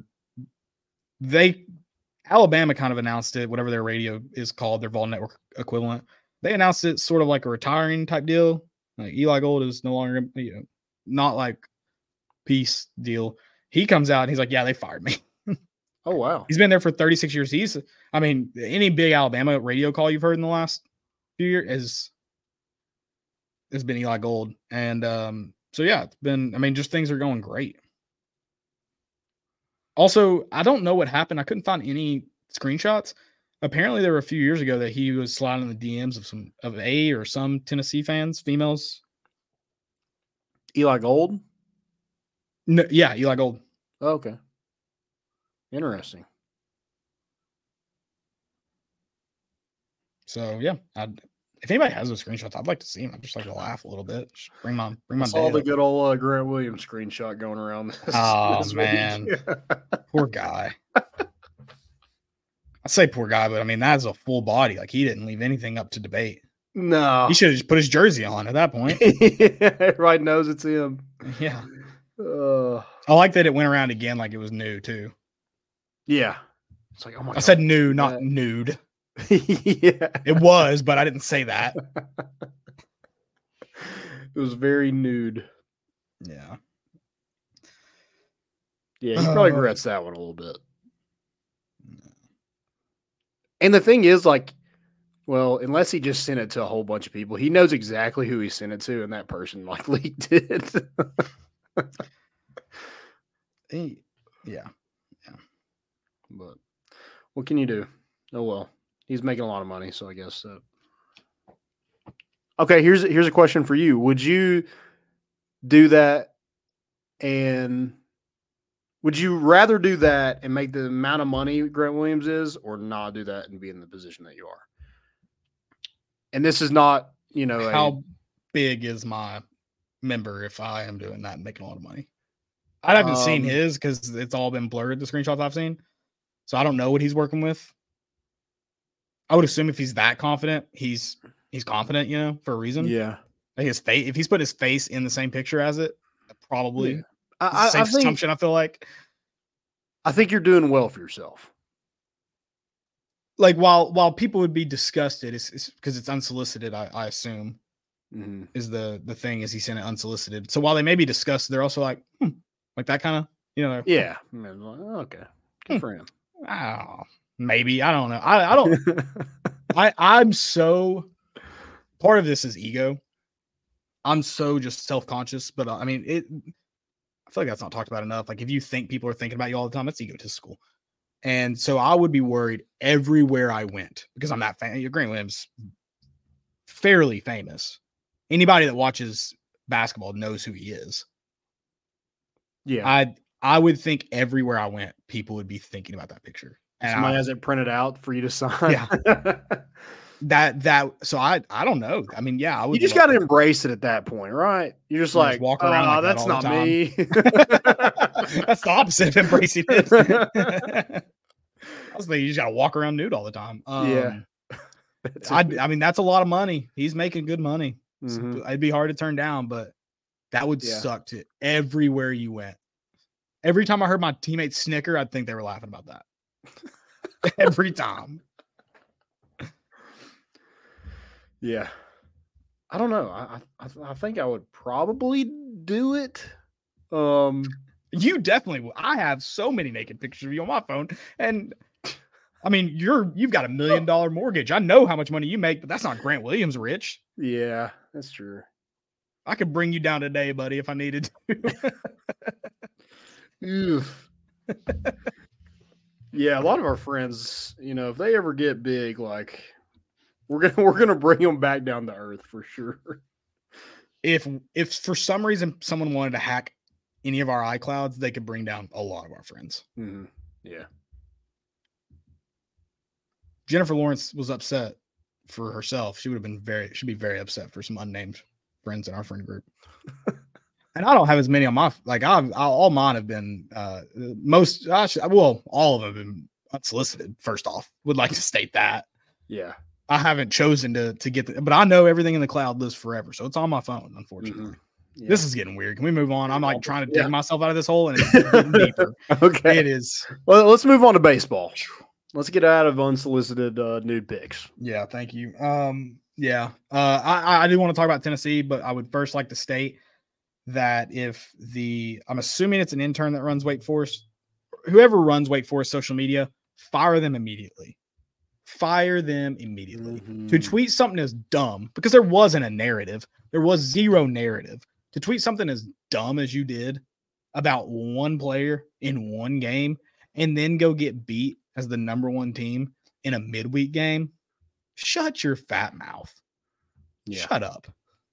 Alabama kind of announced it, whatever their radio is called, their Vol Network equivalent. They announced it sort of like a retiring type deal. Like Eli Gold is no longer, not like peace deal. He comes out and he's like, yeah, they fired me. Oh, wow. He's been there for 36 years. Any big Alabama radio call you've heard in the last few years has been Eli Gold. And so, yeah, it's been, just things are going great. Also, I don't know what happened. I couldn't find any screenshots. Apparently, there were a few years ago that he was sliding in the DMs of some Tennessee fans, females. Eli Gold? No, yeah, Eli Gold. Oh, okay. Interesting. So yeah, if anybody has those screenshots, I'd like to see them. I'd just like to laugh a little bit. Just bring my all the good old Grant Williams screenshot going around. This man, poor guy. I say poor guy, but that's a full body. Like, he didn't leave anything up to debate. No, he should have just put his jersey on at that point. Everybody knows it's him. Yeah. I like that it went around again like it was new too. Yeah. It's like, oh my God. I said new, not nude. Yeah. It was, but I didn't say that. It was very nude. Yeah. Yeah, he probably regrets that one a little bit. And the thing is, like, well, unless he just sent it to a whole bunch of people, he knows exactly who he sent it to, and that person like leaked it. Yeah. But what can you do? Oh well, he's making a lot of money, so I guess so. Okay, here's a question for you. Would you do that, and would you rather do that and make the amount of money Grant Williams is, or not do that and be in the position that you are? And this is not, how big is my member if I am doing that and making a lot of money? I haven't seen his because it's all been blurred, the screenshots I've seen. So I don't know what he's working with. I would assume if he's that confident, he's confident, you know, for a reason. Yeah. Like his face, if he's put his face in the same picture as it, probably I think, assumption, I feel like. I think you're doing well for yourself. Like while people would be disgusted, it's because it's unsolicited, I assume. Mm-hmm. Is the thing is he sent it unsolicited. So while they may be disgusted, they're also like that kind of, you know. Yeah. Okay. Good for him. Oh, maybe. I don't know. I don't I'm so part of this is ego. I'm so just self-conscious, but I mean I feel like that's not talked about enough. Like if you think people are thinking about you all the time, that's egotistical. And so I would be worried everywhere I went because I'm that fan. Grant Williams, fairly famous. Anybody that watches basketball knows who he is. Yeah. I would think everywhere I went, people would be thinking about that picture. And somebody has it printed out for you to sign. Yeah. So I don't know. I mean, yeah, I would. You just got to embrace it at that point, right? You're just like, walk around. Like that's not me. That's the opposite of embracing it. I was thinking you just got to walk around nude all the time. Yeah. I mean, that's a lot of money. He's making good money. Mm-hmm. It'd be hard to turn down, but that would suck to everywhere you went. Every time I heard my teammates snicker, I'd think they were laughing about that. Every time. Yeah. I don't know. I think I would probably do it. You definitely will. I have so many naked pictures of you on my phone. And I mean, you've got $1 million mortgage. I know how much money you make, but that's not Grant Williams rich. Yeah, that's true. I could bring you down today, buddy, if I needed to. Yeah, a lot of our friends, you know, if they ever get big, like we're gonna bring them back down to earth for sure. If for some reason someone wanted to hack any of our iClouds, they could bring down a lot of our friends. Mm-hmm. Yeah. Jennifer Lawrence was upset for herself. She'd be very upset for some unnamed friends in our friend group. And I don't have as many on my, like all mine have been, all of them have been unsolicited. First off, would like to state that. Yeah. I haven't chosen to get but I know everything in the cloud lives forever. So it's on my phone, unfortunately. Mm-hmm. Yeah. This is getting weird. Can we move on? I'm like trying to dig myself out of this hole and it's getting deeper. Okay. It is. Well, let's move on to baseball. Let's get out of unsolicited nude pics. Yeah. Thank you. I do want to talk about Tennessee, but I would first like to state that I'm assuming it's an intern that runs Wake Forest, whoever runs Wake Forest social media, fire them immediately. Mm-hmm. To tweet something as dumb, because there wasn't a narrative. There was zero narrative. To tweet something as dumb as you did about one player in one game and then go get beat as the number one team in a midweek game, shut your fat mouth. Yeah. Shut up.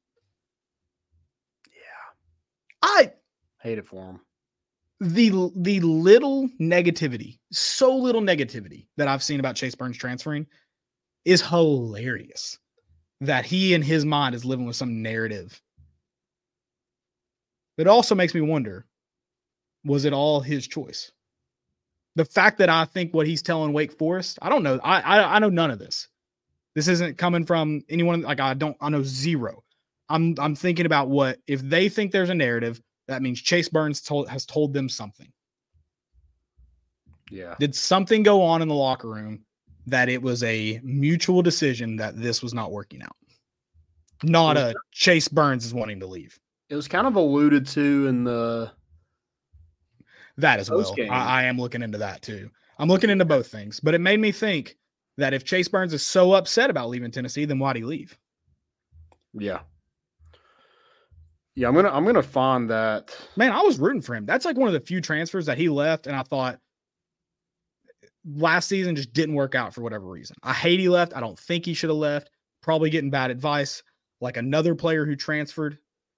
Yeah. I hate it for him. The little negativity, so little negativity that I've seen about Chase Burns transferring is hilarious. That he in his mind is living with some narrative. It also makes me wonder, was it all his choice? The fact that I think what he's telling Wake Forest, I don't know. I know none of this. This isn't coming from anyone. Like I know zero. I'm thinking about what, if they think there's a narrative, that means Chase Burns has told them something. Yeah. Did something go on in the locker room that it was a mutual decision that this was not working out? Not a Chase Burns is wanting to leave. It was kind of alluded to in that as well. I am looking into that too. I'm looking into both things, but it made me think that if Chase Burns is so upset about leaving Tennessee, then why'd he leave? Yeah. Yeah, I'm gonna find that. Man, I was rooting for him. That's like one of the few transfers that he left, and I thought last season just didn't work out for whatever reason. I hate he left. I don't think he should have left. Probably getting bad advice, like another player who transferred.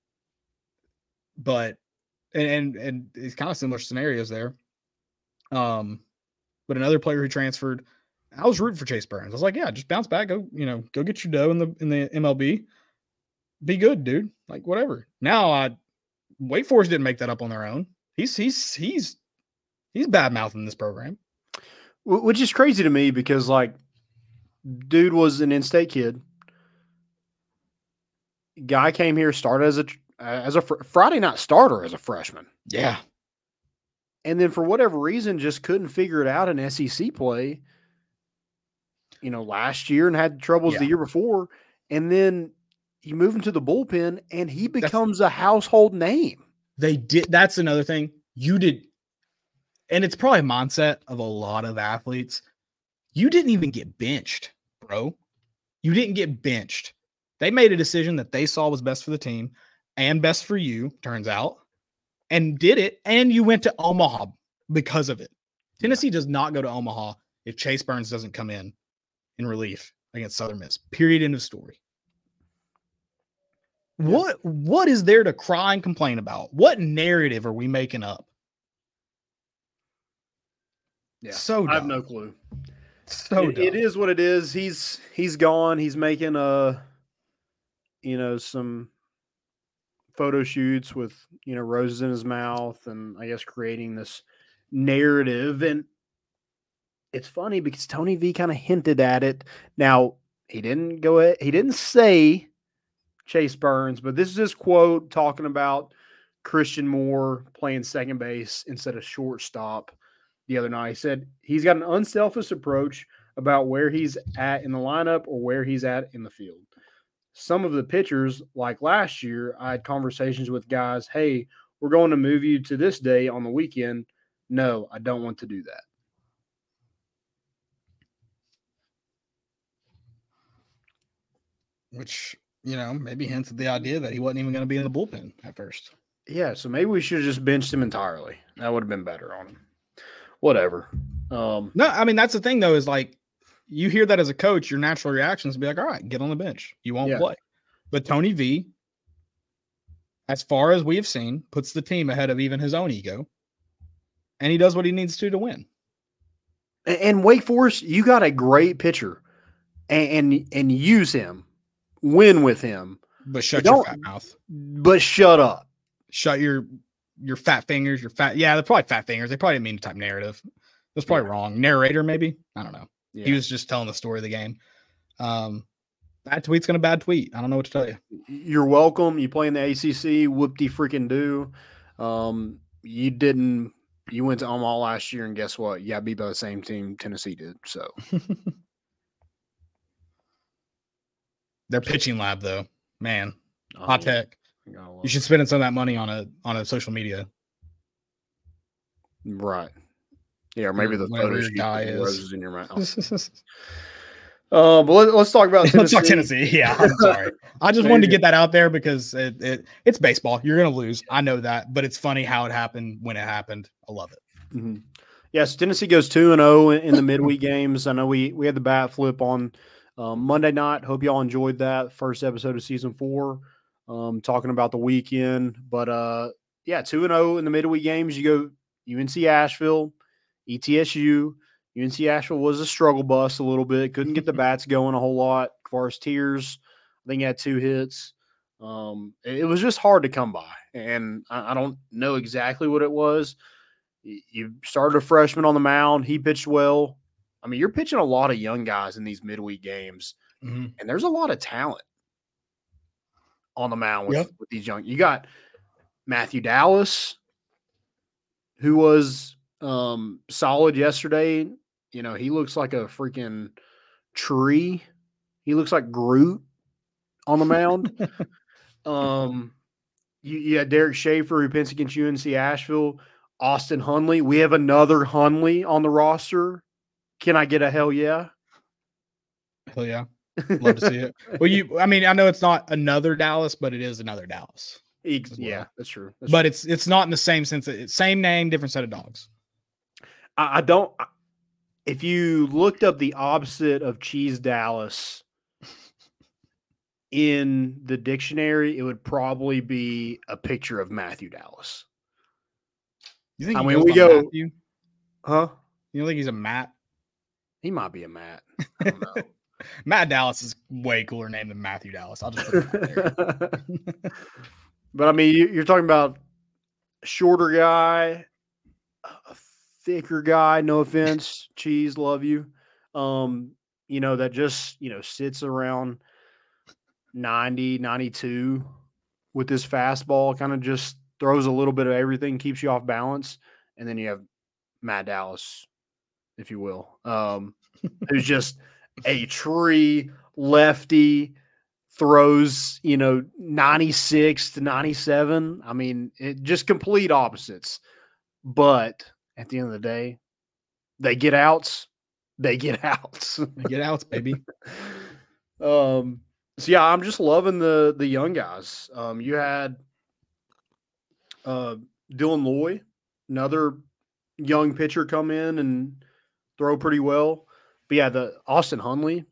But and it's kind of similar scenarios there. But another player who transferred, I was rooting for Chase Burns. I was like, yeah, just bounce back, go get your dough in the MLB. Be good, dude. Like whatever. Now Wake Forest didn't make that up on their own. He's bad mouthing this program, which is crazy to me because like, dude was an in-state kid. Guy came here, started as a Friday night starter as a freshman. Yeah, and then for whatever reason, just couldn't figure it out in SEC play. Last year and had troubles the year before, and then you move him to the bullpen, and he becomes a household name. They did. That's another thing you did, and it's probably a mindset of a lot of athletes. You didn't even get benched, bro. You didn't get benched. They made a decision that they saw was best for the team and best for you, turns out, and did it. And you went to Omaha because of it. Tennessee does not go to Omaha if Chase Burns doesn't come in relief against Southern Miss. Period. End of story. What is there to cry and complain about? What narrative are we making up? Yeah, so dumb. I have no clue. So it is what it is. He's gone. He's making some photo shoots with roses in his mouth, and I guess creating this narrative. And it's funny because Tony V kind of hinted at it. Now he didn't say Chase Burns, but this is his quote talking about Christian Moore playing second base instead of shortstop the other night. He said he's got an unselfish approach about where he's at in the lineup or where he's at in the field. Some of the pitchers, like last year, I had conversations with guys, hey, we're going to move you to this day on the weekend. No, I don't want to do that. Which, maybe hints at the idea that he wasn't even going to be in the bullpen at first. Yeah, so maybe we should have just benched him entirely. That would have been better on him. Whatever. No, I mean, that's the thing, though, is like you hear that as a coach, your natural reaction is to be like, all right, get on the bench. You won't play. But Tony V, as far as we have seen, puts the team ahead of even his own ego. And he does what he needs to win. And Wake Forest, you got a great pitcher and use him. Win with him. But shut your fat mouth. But shut up. Shut your fat fingers, they're probably fat fingers. They probably didn't mean to type narrative. That's probably wrong. Narrator, maybe? I don't know. Yeah. He was just telling the story of the game. Bad tweet's gonna bad tweet. I don't know what to tell you. You're welcome. You play in the ACC. Whoop-de freaking do. You went to Omaha last year, and guess what? You got beat by the same team Tennessee did. So their pitching lab, though, man, hot tech. You should spend some of that money on a social media. Right. Yeah, or maybe the photo shoot guy is roses in your mouth. But let's talk about Tennessee. Let's talk Tennessee. Yeah, I'm sorry. I just wanted to get that out there because it's baseball. You're going to lose. I know that, but it's funny how it happened when it happened. I love it. Mm-hmm. Yes, Tennessee goes 2-0 in the midweek games. I know we had the bat flip on Monday night. Hope y'all enjoyed that first episode of season 4, talking about the weekend. But 2-0 in the midweek games. You go UNC Asheville, ETSU. UNC Asheville was a struggle bus a little bit. Couldn't get the bats going a whole lot. Kvaris Tears, I think he had 2 hits. It was just hard to come by. And I don't know exactly what it was. You started a freshman on the mound. He pitched well. I mean, you're pitching a lot of young guys in these midweek games. Mm-hmm. And there's a lot of talent on the mound with these young. You got Matthew Dallas, who was solid yesterday. You know, he looks like a freaking tree. He looks like Groot on the mound. You had Derek Schaefer, who pitched against UNC Asheville. Austin Hundley. We have another Hundley on the roster. Can I get a hell yeah? Hell yeah. Love to see it. Well, I know it's not another Dallas, but it is another Dallas. Yeah, that's true. But it's not in the same sense. It's same name, different set of dogs. I don't. If you looked up the opposite of Cheese Dallas in the dictionary, it would probably be a picture of Matthew Dallas. You think we go Matthew? Huh? You don't think he's a Matt? He might be a Matt. I don't know. Matt Dallas is way cooler name than Matthew Dallas. I'll just put it out there. But I mean, you're talking about shorter guy, a thicker guy, no offense, Cheese, love you. That just, sits around 90, 92 with this fastball, kind of just throws a little bit of everything, keeps you off balance. And then you have Matt Dallas, if you will, who's just a tree lefty, throws, 96 to 97. I mean, it just complete opposites. But at the end of the day, they get outs. They get outs. They get outs, baby. So yeah, I'm just loving the young guys. You had Dylan Loy, another young pitcher, come in and throw pretty well. But yeah, the Austin Hundley.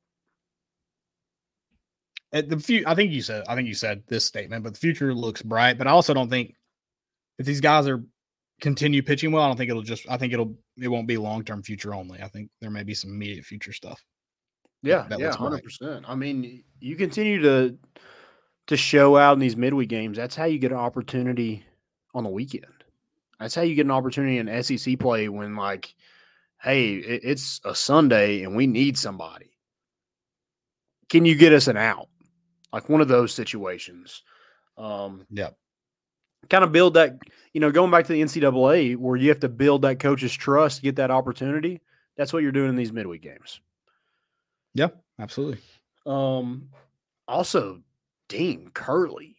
I think you said this statement, but the future looks bright. But I also don't think if these guys continue pitching well, I think it won't be long-term future only. I think there may be some immediate future stuff. Yeah, 100%. I mean, you continue to show out in these midweek games. That's how you get an opportunity on the weekend. That's how you get an opportunity in SEC play when, like, hey, it's a Sunday and we need somebody. Can you get us an out? Like one of those situations. Yeah. Kind of build that, going back to the NCAA where you have to build that coach's trust to get that opportunity. That's what you're doing in these midweek games. Yeah, absolutely. Also, Dean Curley.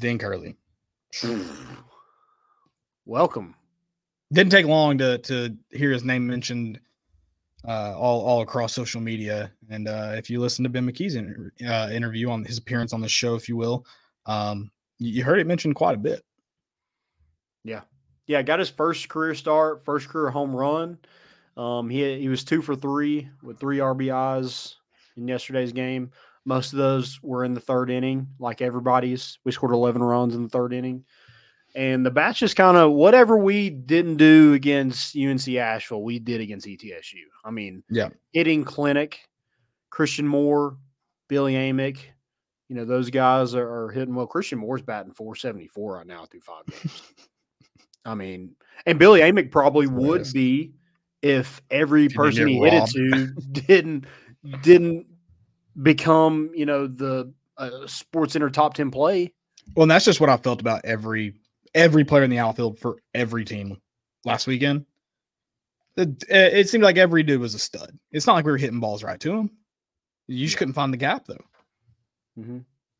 Welcome. Didn't take long to hear his name mentioned all across social media. And if you listen to Ben McKee's interview on his appearance on the show, if you will, you heard it mentioned quite a bit. Yeah, got his first career start, first career home run. He was 2 for 3 with 3 RBIs in yesterday's game. Most of those were in the third inning, like everybody's. We scored 11 runs in the third inning. And the batch is kind of whatever we didn't do against UNC Asheville, we did against ETSU. I mean, hitting clinic, Christian Moore, Billy Amick, those guys are hitting well. Christian Moore's batting .474 right now through 5 games. I mean, and Billy Amick probably would be if every person he hit it to didn't become, the Sports Center top 10 play. Well, and that's just what I felt about every player in the outfield for every team last weekend. It seemed like every dude was a stud. It's not like we were hitting balls right to him. You just couldn't find the gap, though. Mm-hmm.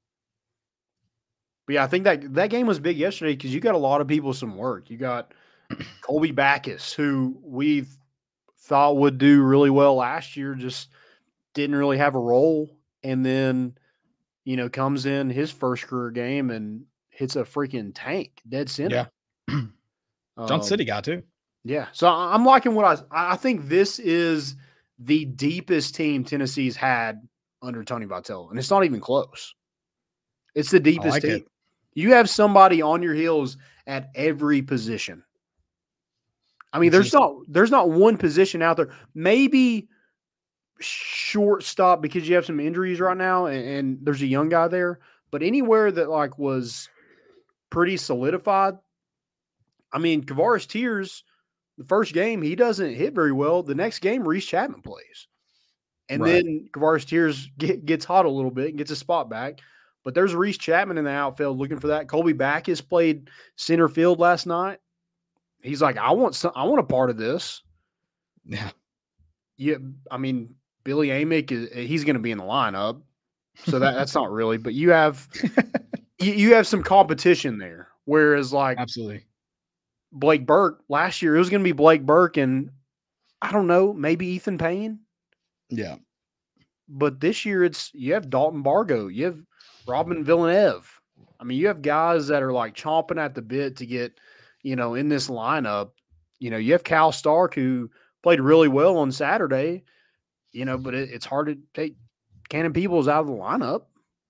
But yeah, I think that game was big yesterday because you got a lot of people some work. You got Colby Backus, who we thought would do really well last year, just didn't really have a role. And then, comes in his first career game and hits a freaking tank, dead center. Yeah. Johnson City guy, too. Yeah. So I'm liking what I think this is the deepest team Tennessee's had under Tony Vitello. And it's not even close. It's the deepest team. It. You have somebody on your heels at every position. I mean, there's not one position out there. Maybe shortstop because you have some injuries right now and there's a young guy there. But anywhere that was pretty solidified. I mean, Kavaris Tears, the first game, he doesn't hit very well. The next game, Reese Chapman plays. And then Kavaris Tears gets hot a little bit and gets a spot back. But there's Reese Chapman in the outfield looking for that. Colby Backus played center field last night. He's like, I want a part of this. Yeah. Yeah. I mean, Billy Amick he's going to be in the lineup. So that's not really, but you have some competition there. Whereas absolutely Blake Burke last year, it was going to be Blake Burke and I don't know, maybe Ethan Payne. Yeah. But this year you have Dalton Bargo, you have Robin Villeneuve. I mean, you have guys that are chomping at the bit to get, in this lineup. You have Cal Stark who played really well on Saturday, but it's hard to take Cannon Peebles out of the lineup.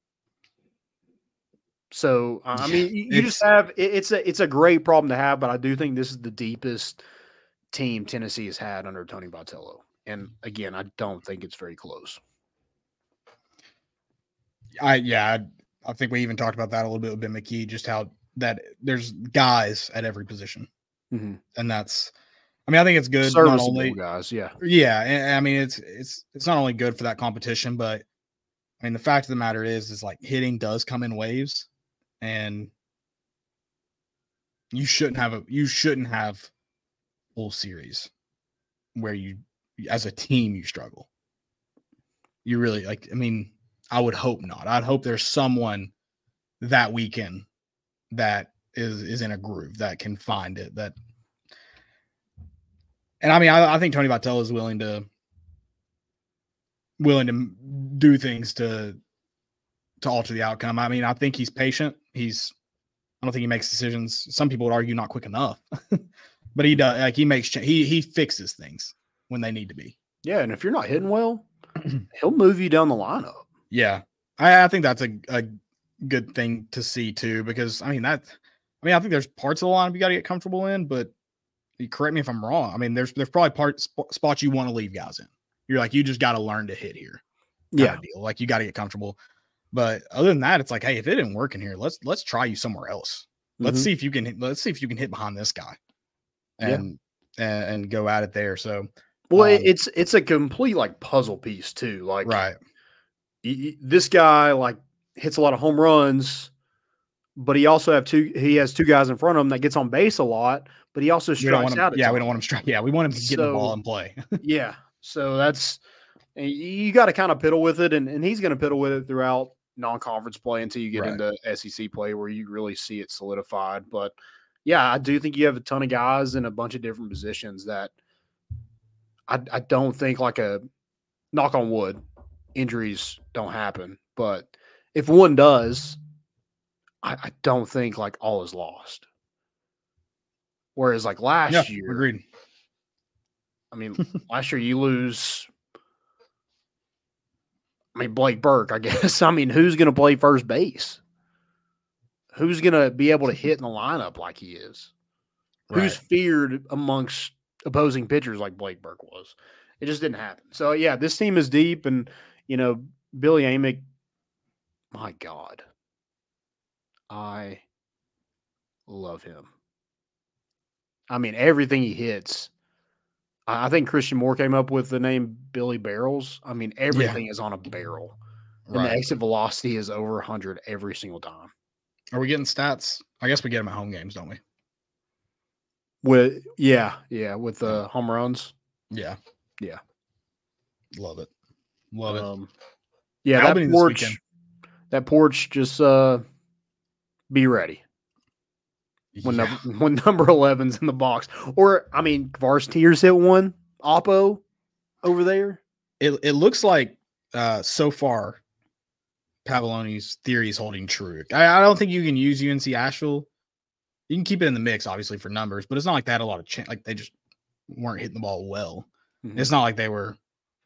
So, I mean, you just have it's a great problem to have, but I do think this is the deepest team Tennessee has had under Tony Vitello. And again, I don't think it's very close. I think we even talked about that a little bit with Ben McKee, just how that there's guys at every position. Mhm. And that's, I mean, I think it's good. Serviceable Not only guys, yeah. Yeah, and I mean it's not only good for that competition, but I mean the fact of the matter is like hitting does come in waves, and you shouldn't have full series where you as a team you struggle. You really like, I mean, I would hope not. I'd hope there's someone that weekend that is in a groove that can find it. And I mean, I think Tony Vitello is willing to do things to alter the outcome. I mean, I think he's patient. I don't think he makes decisions. Some people would argue not quick enough, but he does. Like he fixes things when they need to be. Yeah, and if you're not hitting well, he'll move you down the lineup. Yeah, I think that's a good thing to see too, because I think there's parts of the lineup you got to get comfortable in, but you correct me if I'm wrong. I mean, there's probably spots you want to leave guys in. You're like, you just got to learn to hit here. Yeah, deal. Like you got to get comfortable. But other than that, it's like, hey, if it didn't work in here, let's try you somewhere else. Let's see if you can hit behind this guy, and go at it there. So, well, it's a complete like puzzle piece too. Like, right, this guy like hits a lot of home runs, but he also has two guys in front of him that gets on base a lot, but he also strikes out. Yeah, we don't want him strike. Yeah, we want him to get the ball and play. Yeah, so that's, you got to kind of piddle with it, and he's going to piddle with it throughout non-conference play until you get into SEC play where you really see it solidified. But yeah, I do think you have a ton of guys in a bunch of different positions that I don't think, like, a knock on wood, injuries don't happen. But if one does, I don't think like all is lost. Whereas like last year, agreed. I mean, last year you lose, Blake Burke, I guess. I mean, who's going to play first base? Who's going to be able to hit in the lineup like he is? Right. Who's feared amongst opposing pitchers like Blake Burke was? It just didn't happen. So, yeah, this team is deep. And, Billy Amick, my God, I love him. I mean, everything he hits. I think Christian Moore came up with the name Billy Barrels. I mean, everything is on a barrel. And the exit velocity is over 100 every single time. Are we getting stats? I guess we get them at home games, don't we? With the home runs. Yeah. Yeah. Love it. Yeah, that porch just be ready. When number 11's in the box. Or, I mean, Varsteers hit one. Oppo over there. It looks like so far Pavlone's theory is holding true. I don't think you can use UNC Asheville. You can keep it in the mix, obviously, for numbers, but it's not like they had a lot of chance. Like, they just weren't hitting the ball well. Mm-hmm. It's not like they were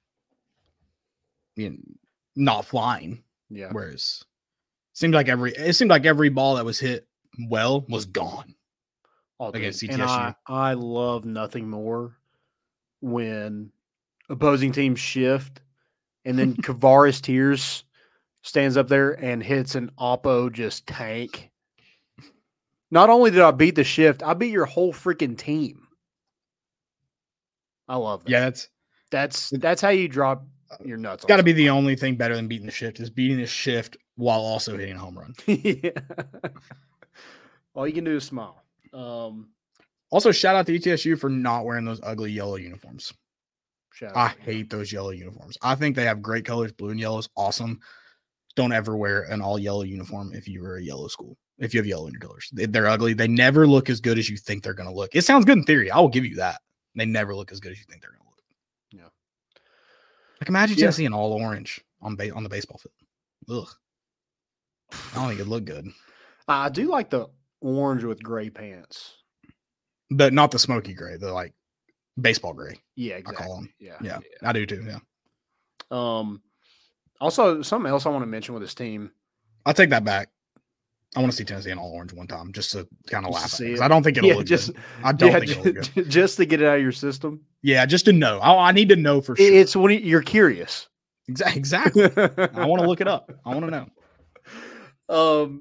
not flying. Yeah. Whereas it seemed like every ball that was hit well was gone against CTSU. And I love nothing more when opposing teams shift and then Kavaris Tears stands up there and hits an Oppo just tank. Not only did I beat the shift, I beat your whole freaking team. I love that. Yeah, that's how you drop your nuts. It's got to be the only thing better than beating the shift is beating the shift while also hitting a home run. Yeah. All you can do is smile. Also, shout out to ETSU for not wearing those ugly yellow uniforms. I hate those yellow uniforms. I think they have great colors. Blue and yellow is awesome. Don't ever wear an all yellow uniform if you were a yellow school. If you have yellow in your colors, they're ugly. They never look as good as you think they're going to look. It sounds good in theory. I will give you that. They never look as good as you think they're going to look. Yeah. Like, imagine Tennessee in all orange on the baseball field. Ugh. I don't think it'd look good. I do like the orange with gray pants. But not the smoky gray, the like baseball gray. Yeah, exactly. I call them. Yeah, I do too. Yeah. Also, something else I want to mention with this team. I'll take that back. I want to see Tennessee in all orange one time just to kind of laugh at it. It. I don't think it'll look good. I don't think it'll look good. Just to get it out of your system? Yeah, just to know. I need to know for sure. It's when you're curious. Exactly. I want to look it up. I want to know.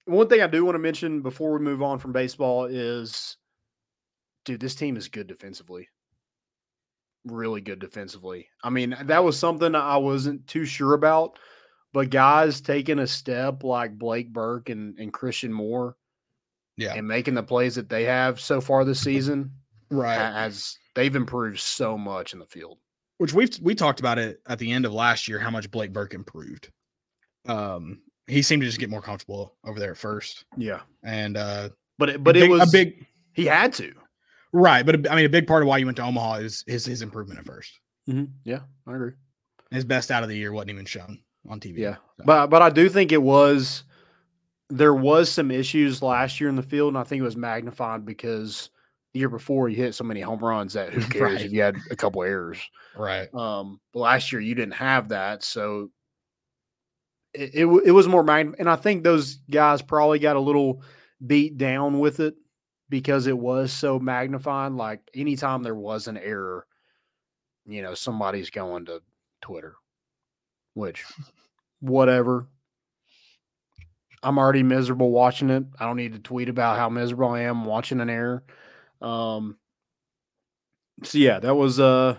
One thing I do want to mention before we move on from baseball is, dude, this team is good defensively. Really good defensively. I mean, that was something I wasn't too sure about, but guys taking a step like Blake Burke and Christian Moore and making the plays that they have so far this season, as they've improved so much in the field. Which we talked about it at the end of last year, how much Blake Burke improved. He seemed to just get more comfortable over there at first. Yeah. And but it was a big he had to. Right, but I mean, a big part of why you went to Omaha is his improvement at first. Mm-hmm. Yeah, I agree. His best out of the year wasn't even shown on TV. Yeah, so. but I do think there was some issues last year in the field, and I think it was magnified because the year before you hit so many home runs that who cares if you had a couple errors. Right. But last year you didn't have that, so it was more and I think those guys probably got a little beat down with it, because it was so magnified. Like anytime there was an error, somebody's going to Twitter, which whatever. I'm already miserable watching it. I don't need to tweet about how miserable I am watching an error. So yeah, that was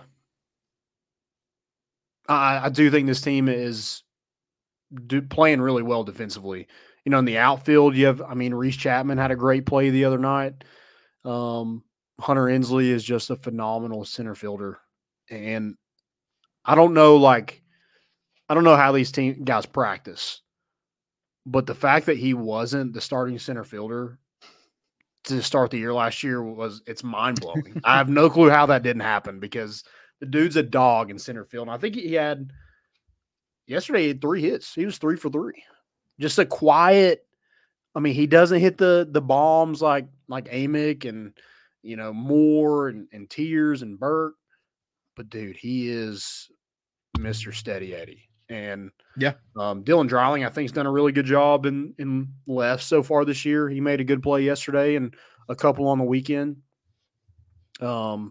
I do think this team is playing really well defensively. In the outfield, Reese Chapman had a great play the other night. Hunter Inslee is just a phenomenal center fielder. And I don't know how these guys practice, but the fact that he wasn't the starting center fielder to start the year last year it's mind blowing. I have no clue how that didn't happen, because the dude's a dog in center field. And I think yesterday he had 3 hits. He was 3 for 3. Just a quiet. He doesn't hit the bombs like Amick and Moore and Tears and Burke, but dude, he is Mr. Steady Eddie. And Dylan Dreiling, I think, has done a really good job in left so far this year. He made a good play yesterday and a couple on the weekend. Cal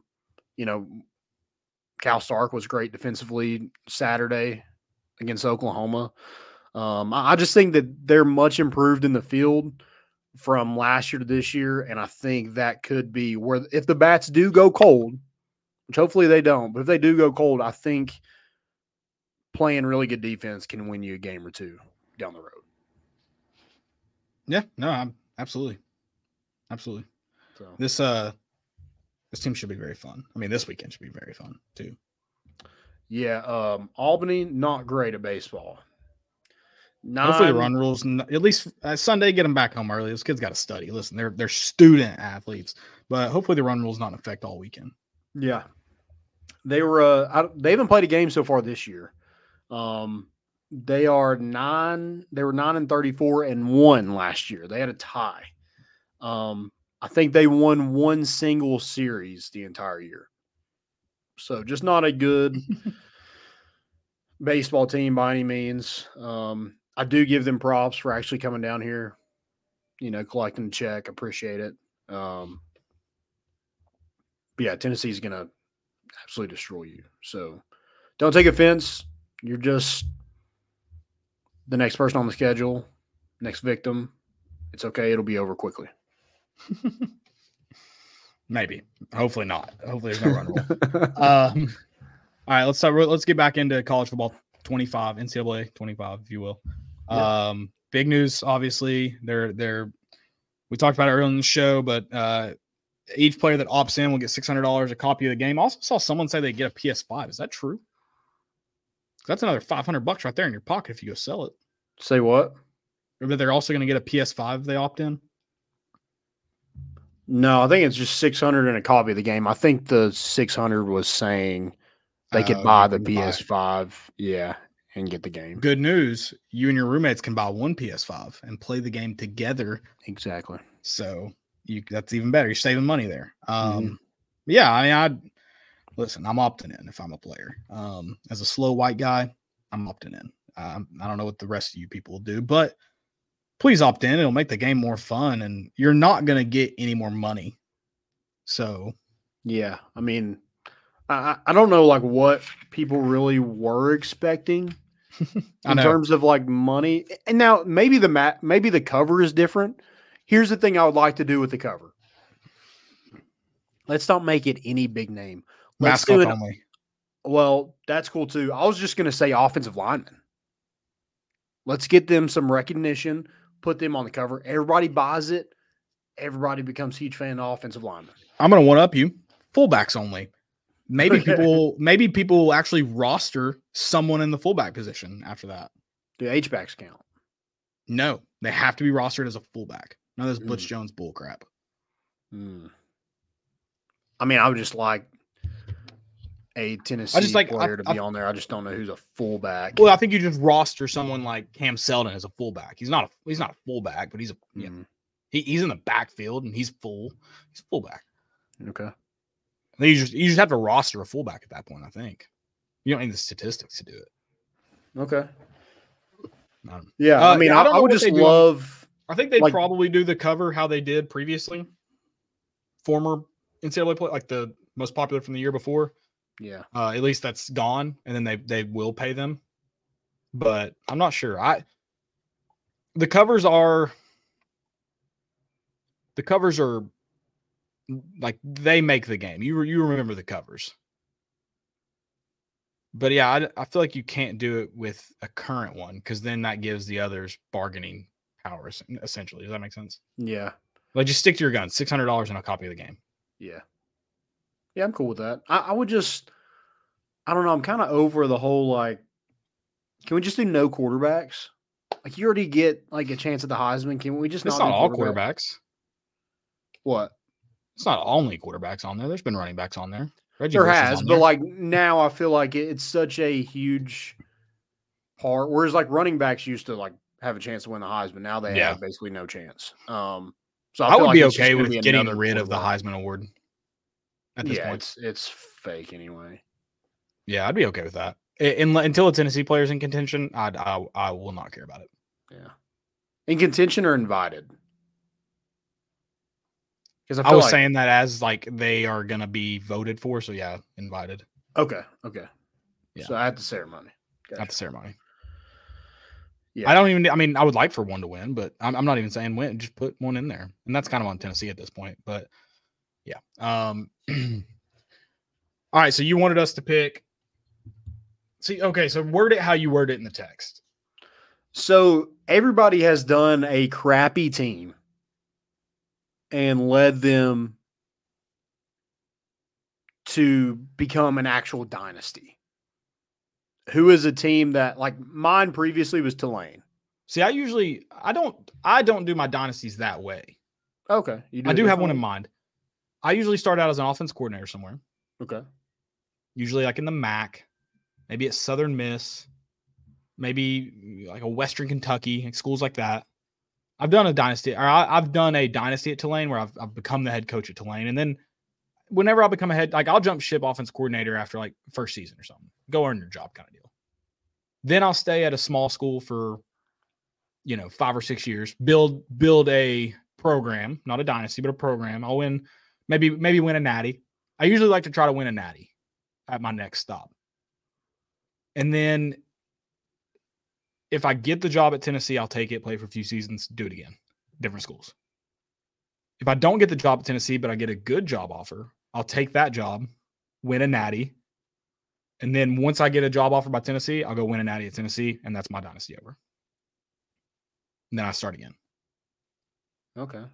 Stark was great defensively Saturday against Oklahoma. I just think that they're much improved in the field from last year to this year, and I think that could be where, if the bats do go cold, which hopefully they don't, but if they do go cold, I think playing really good defense can win you a game or two down the road. Yeah, no, absolutely. Absolutely. So this team should be very fun. This weekend should be very fun too. Yeah, Albany, not great at baseball. Hopefully the run rules, at least Sunday, get them back home early. Those kids got to study. Listen, they're student athletes, but hopefully the run rules not in effect all weekend. Yeah, they haven't played a game so far this year. They were 9-34-1 last year. They had a tie. I think they won one single series the entire year. So just not a good baseball team by any means. I do give them props for actually coming down here, collecting a check. Appreciate it. But yeah, Tennessee's going to absolutely destroy you. So don't take offense. You're just the next person on the schedule, next victim. It's okay. It'll be over quickly. Maybe. Hopefully not. Hopefully there's no run rule. All right, let's get back into college football 25, NCAA 25, if you will. Yeah. Big news, obviously. We talked about it earlier in the show, but each player that opts in will get $600, a copy of the game. I also saw someone say they get a PS5. Is that true? That's another $500 right there in your pocket if you go sell it. Say what? Or that they're also going to get a PS5 if they opt in? No, I think it's just $600 and a copy of the game. I think the $600 was saying they could buy the PS5, and get the game. Good news. You and your roommates can buy one PS5 and play the game together. Exactly. So that's even better. You're saving money there. Yeah, listen, I'm opting in if I'm a player. As a slow white guy, I'm opting in. I don't know what the rest of you people will do, but please opt in. It'll make the game more fun, and you're not going to get any more money. So, yeah, I don't know what people really were expecting in terms of like money. And now maybe the cover is different. Here's the thing I would like to do with the cover. Let's not make it any big name. Let's do it only. Well, that's cool too. I was just going to say offensive linemen. Let's get them some recognition, put them on the cover. Everybody buys it. Everybody becomes huge fan of offensive linemen. I'm going to one up you. Fullbacks only. Maybe people will actually roster someone in the fullback position after that. Do H-backs count? No, they have to be rostered as a fullback. None of this Butch Jones bull crap. I mean, I would just like a Tennessee player to be on there. I just don't know who's a fullback. Well, I think you just roster someone like Cam Seldon as a fullback. He's not a fullback, but he's he's in the backfield and he's a fullback. Okay. I think you just have to roster a fullback at that point. I think you don't need the statistics to do it. Okay. Yeah, I mean, I would just love. I think they'd probably do the cover how they did previously. Former NCAA play, like the most popular from the year before. Yeah. At least that's gone, and then they will pay them. But I'm not sure. The covers are like they make the game. You remember the covers. But yeah, I feel like you can't do it with a current one because then that gives the others bargaining powers, essentially. Does that make sense? Yeah. Like just stick to your guns. $600 and a copy of the game. Yeah. Yeah, I'm cool with that. I would just, I don't know. I'm kind of over the whole, like, can we just do no quarterbacks? Like, you already get, like, a chance at the Heisman. Can we just It's not all quarterbacks. What? It's not only quarterbacks on there. There's been running backs on there. Reggie there has, but, like, now I feel like it's such a huge part. Whereas, like, running backs used to, like, have a chance to win the Heisman. Now they have basically no chance. So I would be okay with getting rid of the Heisman Award. At this point. It's fake anyway. Yeah, I'd be okay with that. Until a Tennessee player's in contention, I will not care about it. Yeah. In contention or invited? Because I was saying that as like they are going to be voted for. So yeah, invited. Okay. Yeah. So at the ceremony. Gotcha. At the ceremony. Yeah. I mean, I would like for one to win, but I'm not even saying win. Just put one in there. And that's kind of on Tennessee at this point. But yeah. All right. So you wanted us to pick. See, okay. So word it how you word it in the text. So everybody has done a crappy team and led them to become an actual dynasty. Who is a team that, like, mine previously was Tulane. See, I don't do my dynasties that way. Okay. I do have one in mind. I usually start out as an offense coordinator somewhere. Okay. Usually like in the MAC, maybe at Southern Miss, maybe like a Western Kentucky, like schools like that. I've done a dynasty at Tulane where I've become the head coach at Tulane. And then whenever I become a head, like I'll jump ship offense coordinator after like first season or something. Go earn your job kind of deal. Then I'll stay at a small school for, 5 or 6 years, build a program, not a dynasty, but a program. I'll win, maybe win a natty. I usually like to try to win a natty at my next stop. And then if I get the job at Tennessee, I'll take it, play for a few seasons, do it again, different schools. If I don't get the job at Tennessee, but I get a good job offer, I'll take that job, win a natty. And then once I get a job offer by Tennessee, I'll go win a natty at Tennessee, and that's my dynasty over. And then I start again. Okay.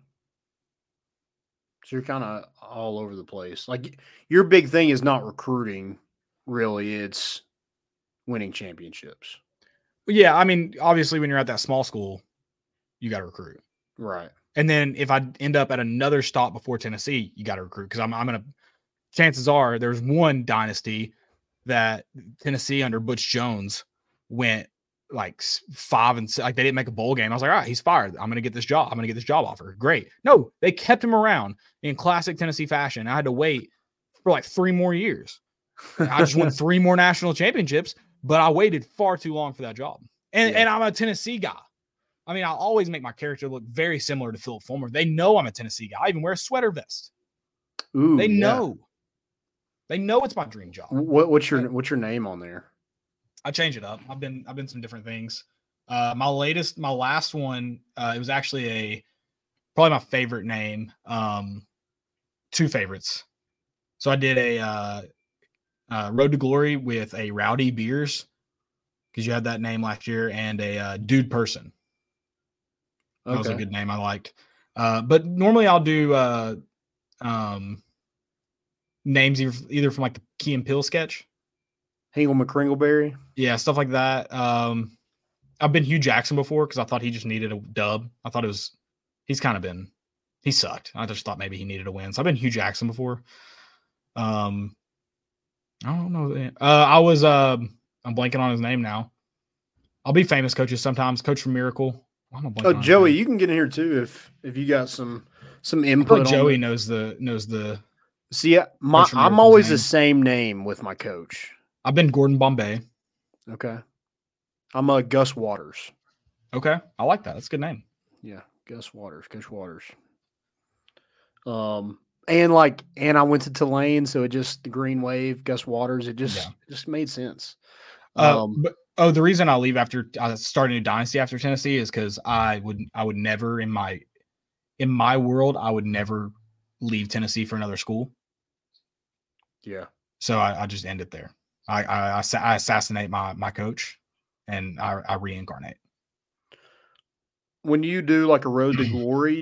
So you're kind of all over the place. Like, your big thing is not recruiting, really. It's winning championships. Yeah, I mean, obviously, when you're at that small school, you got to recruit. Right. And then if I end up at another stop before Tennessee, you got to recruit. Because I'm going to – chances are there's one dynasty that Tennessee under Butch Jones went like 5-6. Like, they didn't make a bowl game. I was like, all right, he's fired. I'm going to get this job. I'm going to get this job offer. Great. No, they kept him around in classic Tennessee fashion. I had to wait for like 3 more years. I just won 3 more national championships, but I waited far too long for that job. And I'm a Tennessee guy. I mean, I'll always make my character look very similar to Philip Fulmer. They know I'm a Tennessee guy. I even wear a sweater vest. Ooh, they know. They know it's my dream job. What's your name on there? I change it up. I've been some different things. My last one, it was actually probably my favorite name. Two favorites. So I did a Road to Glory with a Rowdy Beers, because you had that name last year, and a Dude Person. That was a good name I liked. But normally I'll do names either from like the Key and Peele sketch. Hingle McCringleberry. Yeah, stuff like that. I've been Hugh Jackson before because I thought he just needed a dub. I thought he sucked. I just thought maybe he needed a win. So I've been Hugh Jackson before. I don't know. I'm blanking on his name now. I'll be famous coaches sometimes. Coach from Miracle. Joey, you can get in here too if you got some input. Joey knows the. See, I'm always the same name with my coach. I've been Gordon Bombay. Okay. I'm Gus Waters. Okay. I like that. That's a good name. Yeah. Gus Waters. Coach Waters. And I went to Tulane, so the Green Wave, Gus Waters, it just made sense. The reason I'll leave after I started a dynasty after Tennessee is because I would never in my world, I would never leave Tennessee for another school. Yeah. So I just end it there. I assassinate my coach, and I reincarnate. When you do like a Road to Glory,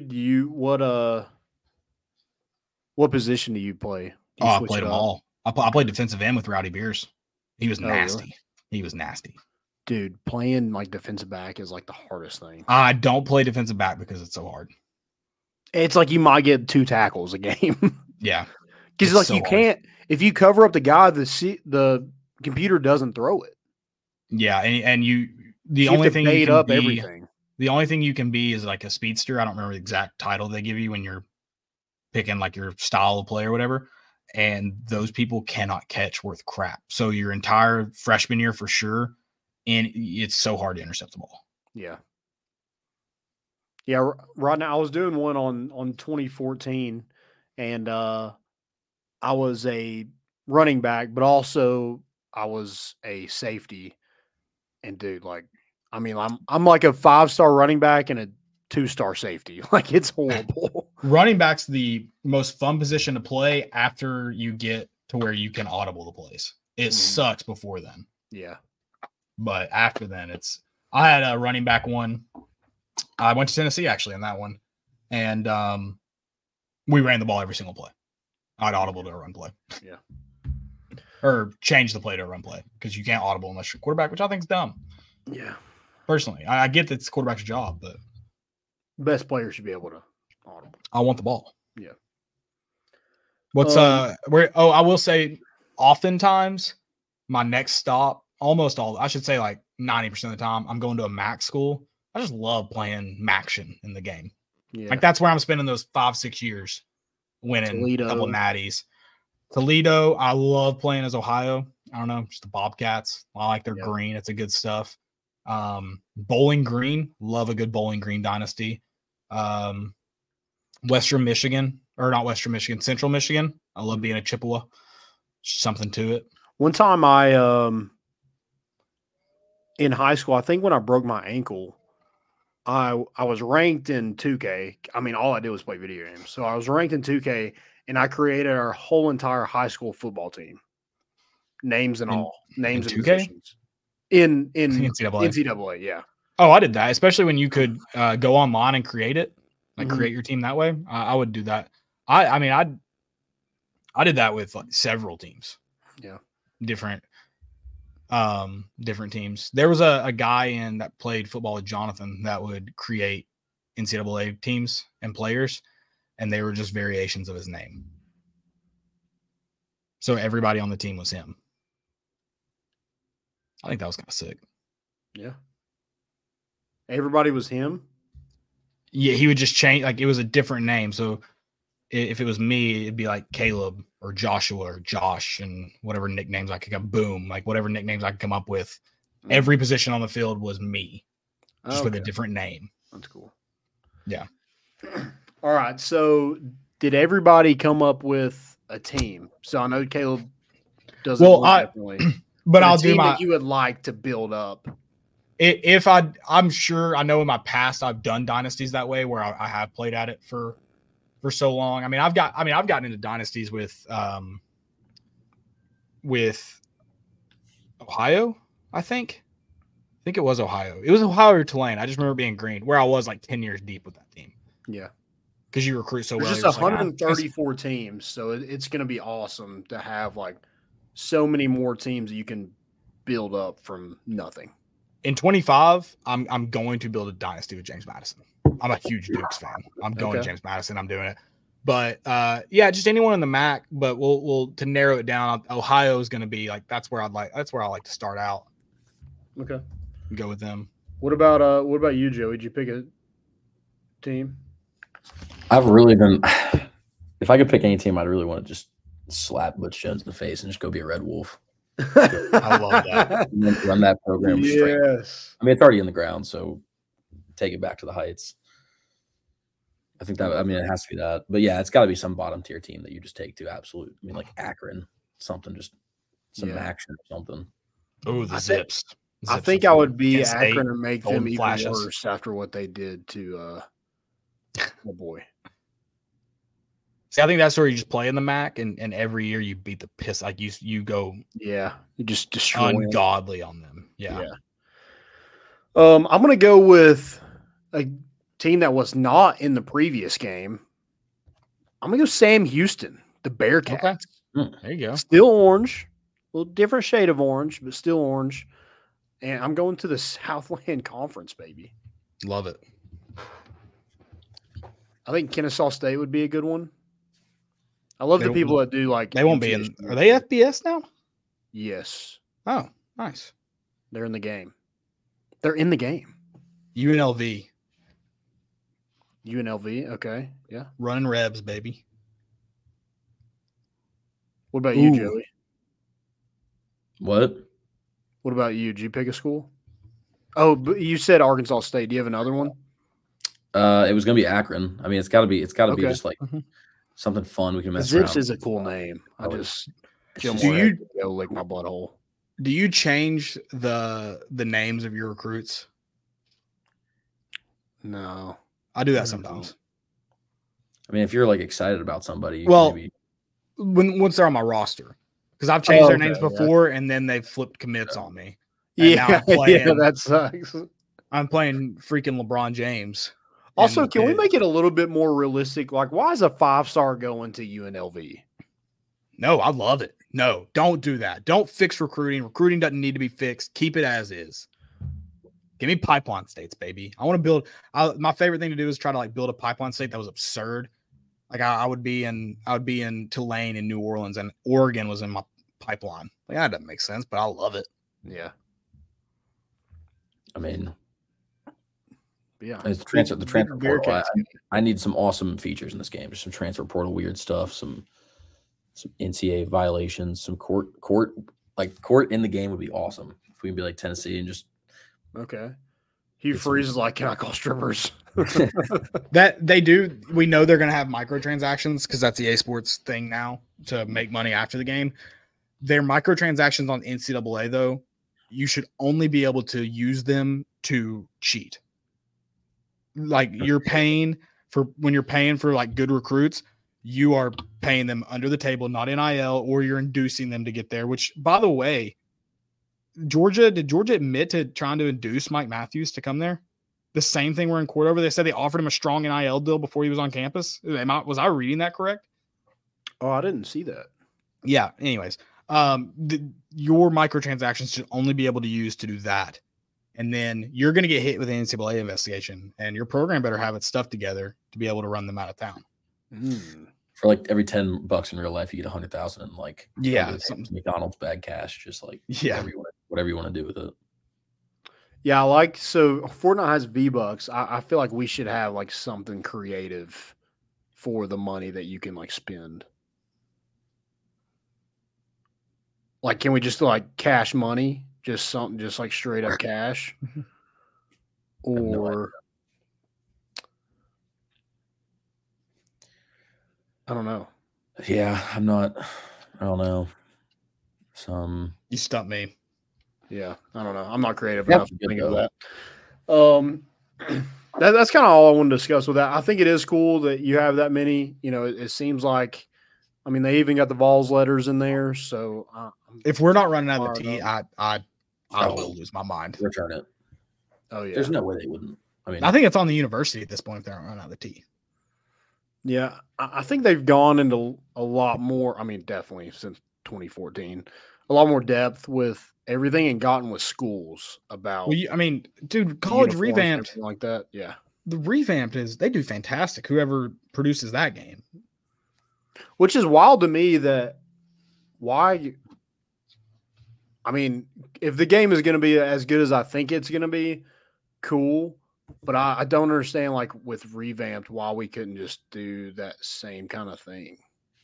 what position do you play? I played them all. I played defensive end with Rowdy Beers. He was nasty. Really? He was nasty. Dude, playing like defensive back is like the hardest thing. I don't play defensive back because it's so hard. It's like you might get 2 tackles a game. Yeah. Because like you can't, if you cover up the guy, the computer doesn't throw it. Yeah, and the only thing you can be, everything. The only thing you can be is like a speedster. I don't remember the exact title they give you when you're picking like your style of play or whatever. And those people cannot catch worth crap. So your entire freshman year for sure, and it's so hard to intercept the ball. Yeah. Yeah, right now I was doing one on 2014, and I was a running back, but also I was a safety. And dude, I'm like a 5-star running back and a 2-star safety. Like, it's horrible. Running back's the most fun position to play after you get to where you can audible the plays. It sucks before then. Yeah. But after then, I had a running back one. I went to Tennessee actually in that one. And we ran the ball every single play. I'd audible to a run play. Yeah. Or change the play to a run play because you can't audible unless you're quarterback, which I think is dumb. Yeah. Personally, I get that it's quarterback's job, but best player should be able to audible. I want the ball. Yeah. I will say oftentimes my next stop, I should say like 90% of the time, I'm going to a MAC school. I just love playing MACtion in the game. Yeah. Like that's where I'm spending those 5-6 years winning a couple natties. Toledo, I love playing as Ohio. I don't know, just the Bobcats. I like their green. It's a good stuff. Bowling Green, love a good Bowling Green dynasty. Central Michigan. I love being a Chippewa. Something to it. One time I in high school, I think when I broke my ankle, I was ranked in 2K. I mean, all I did was play video games. So I was ranked in 2K, and I created our whole entire high school football team. Names and all. Names and 2K? Positions. In NCAA, yeah. Oh, I did that, especially when you could go online and create it, like create your team that way. I would do that. I did that with like several teams. Yeah. Different teams. There was a guy that played football with Jonathan that would create NCAA teams and players, and they were just variations of his name. So everybody on the team was him. I think that was kind of sick. Yeah. Everybody was him? Yeah, he would just change. Like, it was a different name. So if it was me, it'd be like Caleb or Joshua or Josh and whatever nicknames I could come. Boom. Like, whatever nicknames I could come up with. Every position on the field was me. Just with a different name. That's cool. Yeah. All right. So did everybody come up with a team? So I know Caleb doesn't. Well, but a I'll do team my. that you would like to build up. If I'm sure I know in my past I've done dynasties that way where I have played at it for so long. I mean, I've gotten into dynasties with Ohio, I think it was Ohio. It was Ohio or Tulane. I just remember being green, where I was like 10 years deep with that team. Yeah. Because you recruit so There's well. just you're 134 teams, so it's going to be awesome to have like so many more teams that you can build up from nothing. In 25, I'm going to build a dynasty with James Madison. I'm a huge Dukes fan. I'm going James Madison. I'm doing it. But yeah, just anyone in the MAC. But we'll to narrow it down. Ohio is going to be like that's where I like to start out. Okay, and go with them. What about you, Joey? Did you pick a team? I've really been. If I could pick any team, I'd really want to just slap Butch Jones in the face and just go be a Red Wolf. I love that. Run that program straight. Yes. I mean, it's already in the ground, so take it back to the heights. I think that. I mean, it has to be that. But yeah, it's got to be some bottom tier team that you just take to absolute. I mean, like Akron, something, just some action or something. Oh, the Zips. I think I would be Kent State, Akron and make them Golden even Flashes. worse after what they did to oh boy. See, I think that's where you just play in the MAC, and every year you beat the piss. Like you go Yeah, you just destroy them. ungodly on them. Yeah. I'm going to go with a team that was not in the previous game. I'm going to go Sam Houston, the Bearcats. Okay. There you go. Still orange, a little different shade of orange, but still orange. And I'm going to the Southland Conference, baby. Love it. I think Kennesaw State would be a good one. I love the people that do like. They won't be in. Are they FBS now? Yes. Oh, nice. They're in the game. They're in the game. UNLV. UNLV. Okay. Yeah. Running Rebs, baby. What about you, Joey? What? What about you? Did you pick a school? Oh, but you said Arkansas State. Do you have another one? It was gonna be Akron. I mean, it's gotta be Okay. just like something fun we can mess Zips around. is a cool name. I just Do go lick my butthole. Do you change the names of your recruits? No. I do that sometimes. I mean, if you're like excited about somebody, you Well, maybe, once they're on my roster, because I've changed their okay, names yeah. before, and then they've flipped commits on me. And now I'm Yeah, playing, that sucks. I'm playing freaking LeBron James. Also, And can we it- make it a little bit more realistic? Like, why is a 5-star going to UNLV? No, I love it. No, don't do that. Don't fix recruiting. Recruiting doesn't need to be fixed. Keep it as is. Give me pipeline states, baby. I want to build. My favorite thing to do is try to like build a pipeline state that was absurd. Like I would be in Tulane in New Orleans, and Oregon was in my pipeline. Like that doesn't make sense, but I love it. Yeah. I mean, Yeah. it's the transfer portal. Bearcats. I need some awesome features in this game. Just some transfer portal weird stuff, some NCAA violations, some court in the game would be awesome. If we can be like Tennessee and just Okay. Hugh Freeze is like, can I call strippers? That they do. We know they're going to have microtransactions because that's the EA Sports thing now to make money after the game. Their microtransactions on NCAA, though, you should only be able to use them to cheat. Like you're paying for when you're paying for like good recruits, you are paying them under the table, not NIL, or you're inducing them to get there. Which, by the way, did Georgia admit to trying to induce Mike Matthews to come there? The same thing we're in court over. They said they offered him a strong NIL deal before he was on campus. Was I reading that correct? Oh, I didn't see that. Yeah. Anyways, your microtransactions should only be able to use to do that. And then you're going to get hit with an NCAA investigation, and your program better have its stuff together to be able to run them out of town. for like every $10 in real life, you get 100,000 and like something McDonald's bag cash, just like whatever you want to do with it. Yeah, so Fortnite has V-Bucks. I feel like we should have like something creative for the money that you can like spend. Like, can we just like cash money? Just something, just like straight up cash? Or I don't know. Yeah, I don't know. some. You stumped me. Yeah, I don't know. I'm not creative Yep, enough to good think of though. that. That's kind of all I wanted to discuss with that. I think it is cool that you have that many. You know, it seems like, I mean, they even got the Vols letters in there. So If we're not running out of the tea, fired I Oh. will lose my mind. Return it. oh yeah, There's no way they wouldn't. I mean, I think it's on the university at this point if they don't run out of the tea. yeah. I think they've gone into a lot more. I mean, definitely since 2014, a lot more depth with everything and gotten with schools about. Well, I mean, dude, college uniforms and revamped. everything like that. Yeah. The revamped they do fantastic. Whoever produces that game. Which is wild to me that why. I mean, if the game is going to be as good as I think it's going to be, cool. But I don't understand, like, with revamped, why we couldn't just do that same kind of thing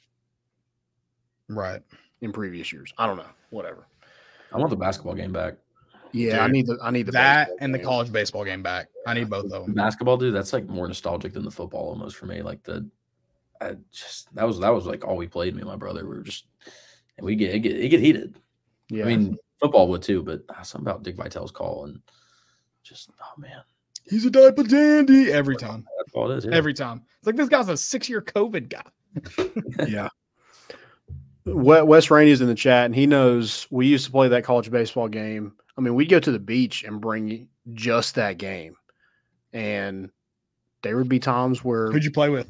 Right. in previous years. I don't know. Whatever. I want the basketball game back. Yeah, Dude, I need the that baseball and the game. college baseball game back. I need both of them. Basketball, dude, that's like more nostalgic than the football almost for me. Like that was like all we played. Me and my brother, we were just, and it get heated. Yeah. I mean, football would too, but something about Dick Vitale's call and just, oh man, He's a type of dandy every time. that's all it is. Yeah. Every time. It's like this guy's a 6-year COVID guy. Yeah. Wes Rainey's in the chat, and he knows we used to play that college baseball game. I mean, we'd go to the beach and bring just that game. And there would be times where Who'd you play with?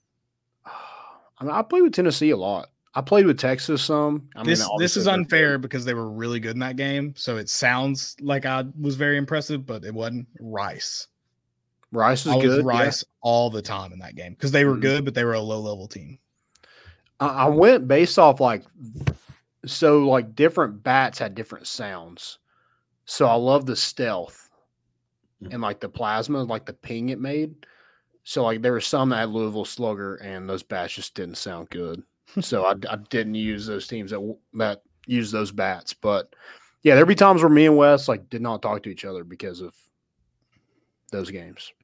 I mean, I played with Tennessee a lot. I played with Texas some. I mean, This obviously is they're unfair good. because they were really good in that game. So it sounds like I was very impressive, but it wasn't. Rice. Rice is I was good. Rice all the time in that game because they were Mhm. good, but they were a low-level team. I went based off like different bats had different sounds. So I love the stealth and like the plasma, like the ping it made. So like there were some that had Louisville Slugger, and those bats just didn't sound good. So I didn't use those teams that use those bats. But yeah, there'd be times where me and Wes like did not talk to each other because of those games.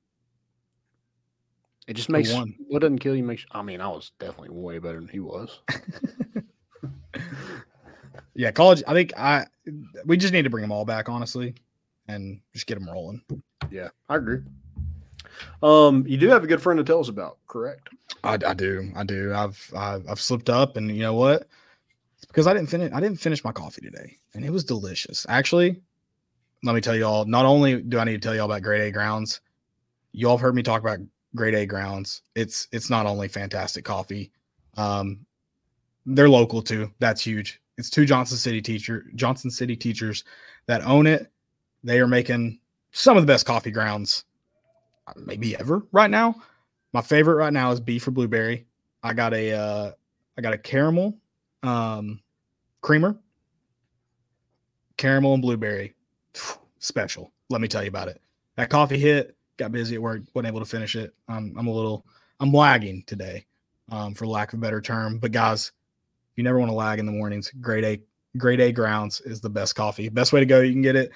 It just makes won? what doesn't kill you makes. I mean, I was definitely way better than he was. Yeah, college. I think we just need to bring them all back, honestly, and just get them rolling. Yeah, I agree. You do have a good friend to tell us about, correct? I do. I've slipped up, and you know what? It's because I didn't finish my coffee today, and it was delicious. Actually, let me tell you all. Not only do I need to tell you all about Grade A Grounds, you all have heard me talk about Grade A Grounds. It's not only fantastic coffee. They're local too. That's huge. It's two Johnson City teachers that own it. They are making some of the best coffee grounds maybe ever right now. My favorite right now is Beef or Blueberry. I got a caramel creamer, caramel and blueberry. Special. Let me tell you about it. That coffee hit. Got busy at work. Wasn't able to finish it. I'm lagging today, for lack of a better term. But guys, you never want to lag in the mornings. Grade A Grounds is the best coffee. Best way to go. You can get it.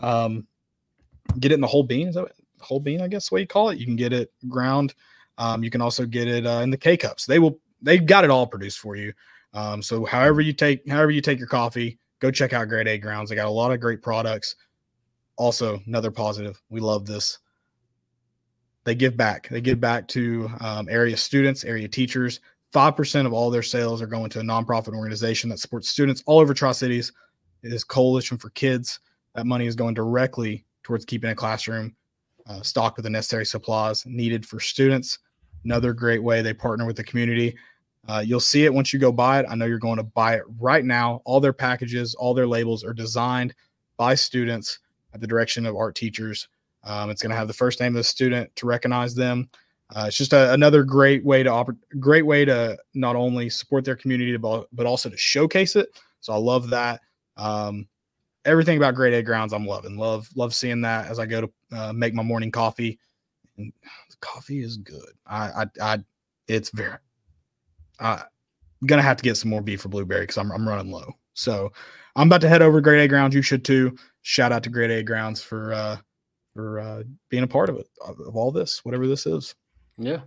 Get it in the whole bean. Is that whole bean? I guess the way you call it. You can get it ground. You can also get it in the K cups. They've got it all produced for you. So however you take your coffee, go check out Grade A Grounds. They got a lot of great products. Also, another positive. We love this. They give back. They give back to area students, area teachers. 5% of all their sales are going to a nonprofit organization that supports students all over Tri-Cities. It is Coalition for Kids. That money is going directly towards keeping a classroom stocked with the necessary supplies needed for students. Another great way they partner with the community. You'll see it once you go buy it. I know you're going to buy it right now. All their packages, all their labels are designed by students at the direction of art teachers. It's going to have the first name of the student to recognize them. It's just another great way to not only support their community, but also to showcase it. So I love that. Everything about Grade A Grounds, I'm loving. Love seeing that as I go to make my morning coffee. And the coffee is good. It's very. Gonna have to get some more Beef or Blueberry because I'm running low. So I'm about to head over to Grade A Grounds. You should too. Shout out to Grade A Grounds for being a part of it, of all this, whatever this is. Yeah.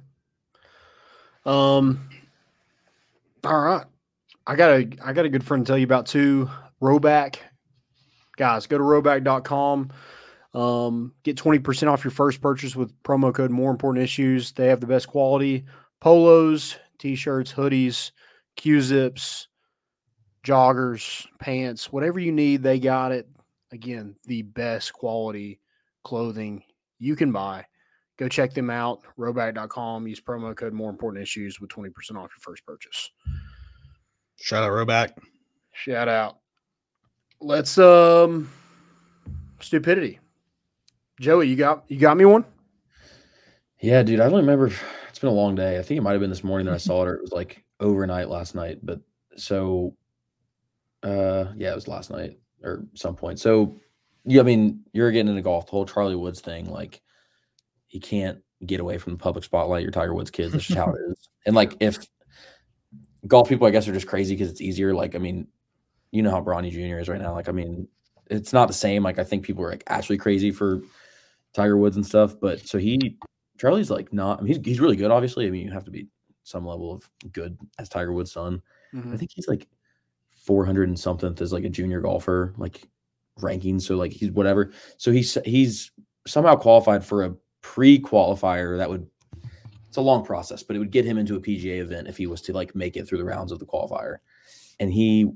All right. I got a good friend to tell you about too. Rhoback. Guys, go to rhoback.com. Get 20% off your first purchase with promo code More Important Issues. They have the best quality polos, t-shirts, hoodies, Q-zips, joggers, pants, whatever you need, they got it. Again, the best quality clothing you can buy. Go check them out, rhoback.com. Use promo code More Important Issues with 20% off your first purchase. Shout out Rhoback. Shout out. Let's stupidity. Joey, you got me one? Yeah, dude. I don't remember. It's been a long day. I think it might have been this morning that I saw it, or it was like overnight last night. But so yeah, it was last night or some point. So yeah, I mean, you're getting into golf, the whole Charlie Woods thing, like he can't get away from the public spotlight. You're Tiger Woods kids. That's just how it is. And like if golf people, I guess, are just crazy because it's easier. Like, I mean, you know how Bronny Jr. is right now. Like, I mean, it's not the same. Like, I think people are like actually crazy for Tiger Woods and stuff. But so Charlie's like not. I mean, he's really good. Obviously, I mean, you have to be some level of good as Tiger Woods' son. Mm-hmm. I think he's like 400 and something as like a junior golfer, like rankings. So like he's whatever. So he's somehow qualified for a pre-qualifier that would. It's a long process, but it would get him into a PGA event if he was to like make it through the rounds of the qualifier. And